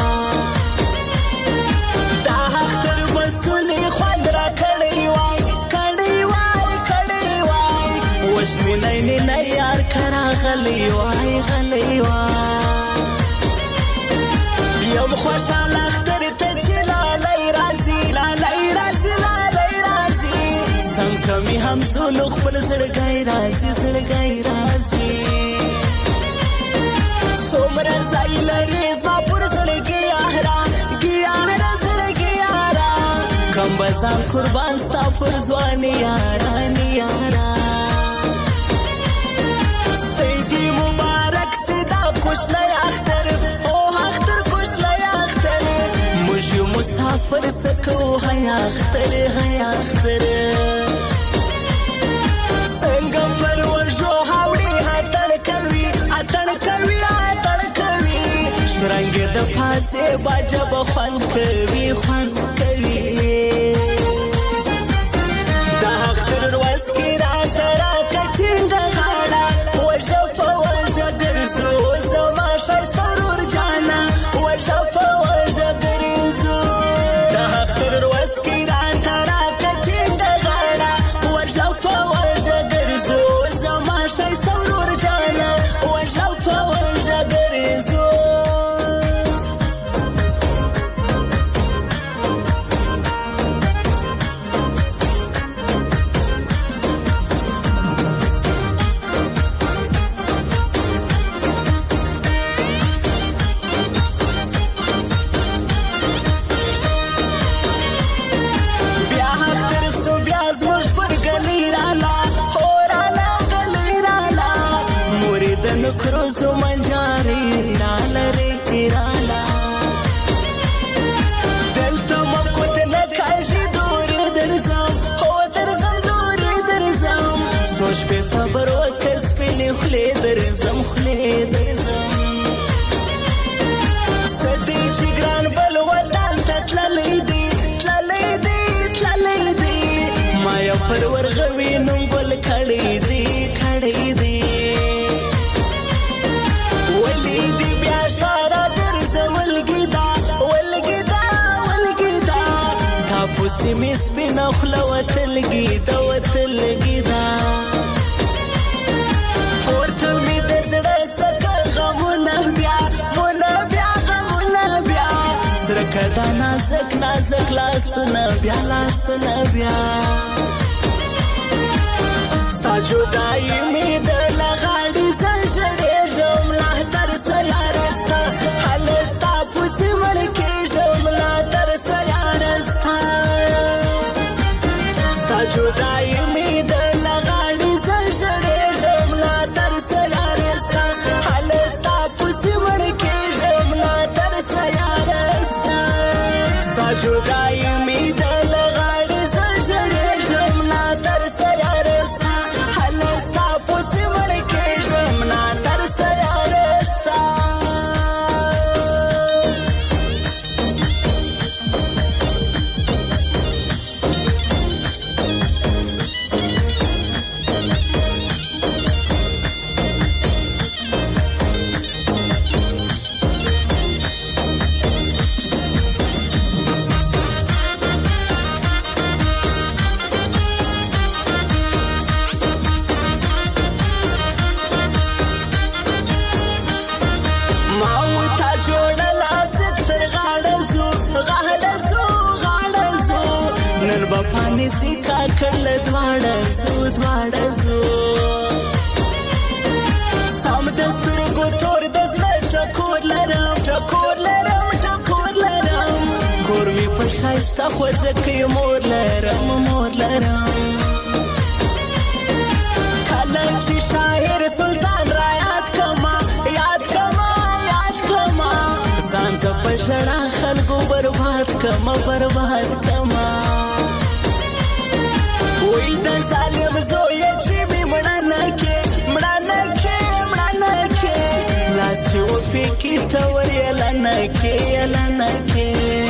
دا اختر بسونی خوند را کړی وای کړی وای کړی وای وش می نه نه یار کرا غلی وای غلی وای یم خوشاله اختر ته چې لالی راځي لالی راځي لالی راځي څنګه می هم زلو خپل زړګی راځي زړګی راځي څومره ځای لري زما پر زړګي یارا ګیاره زړګي یارا کم بزان قربان ستا پر ځواني یارا ني یارا ستې مبارک سیدا کوشله اختر او اختر کوشله اختر موږ یو مسافر سکو هي اختر هي اختر څنګه پر ورجو هاوړي هتل کوي هتل کوي هتل کوي شرنګ د فاسه باجه بخون کوي خون کوي دا اختر ورځ کې را ترا کچنګ غاړه وجه په وجه ګرځو زما شایسته ور جانا وجه په وجه ګرځو دا اختر ورځ کې را ترا کچنګ غاړه وجه په وجه ګرځو زما شایسته ور جانا وجه په وجه ګرځو کروزو منجاری نالره رالا دلتا مکوت نکاشی دوری درزم هو درزم دوری درزم سوش پی صبر و کس پی خلی درزم خلی درزم سدی چی گران بل وطن تتللی دی تللی دی تللی دی مایا پر ورغوی ننگل کڑی دی کڑی دی ولیدی بیا شارا درز ولګیدا ولګیدا ولګیدا تاسو می سپین خپل وتلګیدا وتلګیدا ورته می د زړه سکه غمونه بیا مونږ بیا غمونه بیا سره کدا نازک نازک لاسونه بیا لاسونه بیا ستا جدای می د لغړی زړه جمله تر سیارستا حلستا پوسی مړکی جمله تر سیارستا ستا جدای می د لغړی زړه جمله تر سیارستا حلستا پوسی مړکی جمله تر سیارستا ستا جدای می د لغړی زړه جمله تر سیارستا حلستا پوسی مړکی جمله تر سیارستا پانی سیکا کړل دواړه زو دواړه زو سم دستورګو تور د زړه ټکور لرم ټکور لرم ټکور لرم کور می په شایسته خوځه کې مور لرم مور لرم کله چې شاعر سلطان را یاد کما یاد کما یاد کما ځان ز په شړا خلکو برباد کما برباد کما وای د ظالم زوی چې می مړانه کې مړانه کې مړانه کې لاس یو پکې تور یلانه کې یلانه کې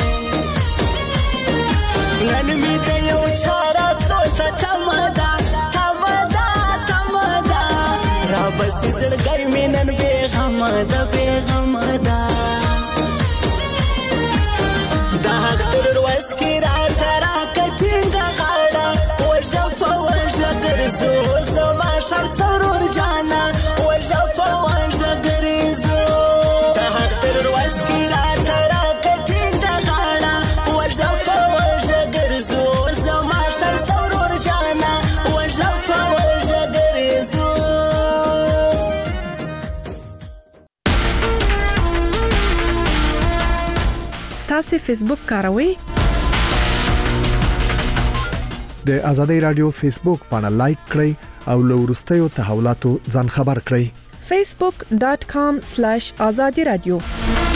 نن می د یو چارا تو ته تمدا تمدا تمدا را بس زړګي می د پیغام دا د حق تر وس کې را ترا کټینګ غاړه وژه په وژه ګرځو زما شرسترور جانا وژه په وژه ګرځو د حق تر وس کې را ترا کټینګ غاړه وژه په وژه ګرځو زما شرسترور جانا وژه په وژه ګرځو. تاسو فیسبوک کاروئ؟ د آزادۍ رادیو فیسبوک باندې لایک کړئ او له وروستیو تحولاتو ځان خبر کړئ. facebook dot com slash azadi radio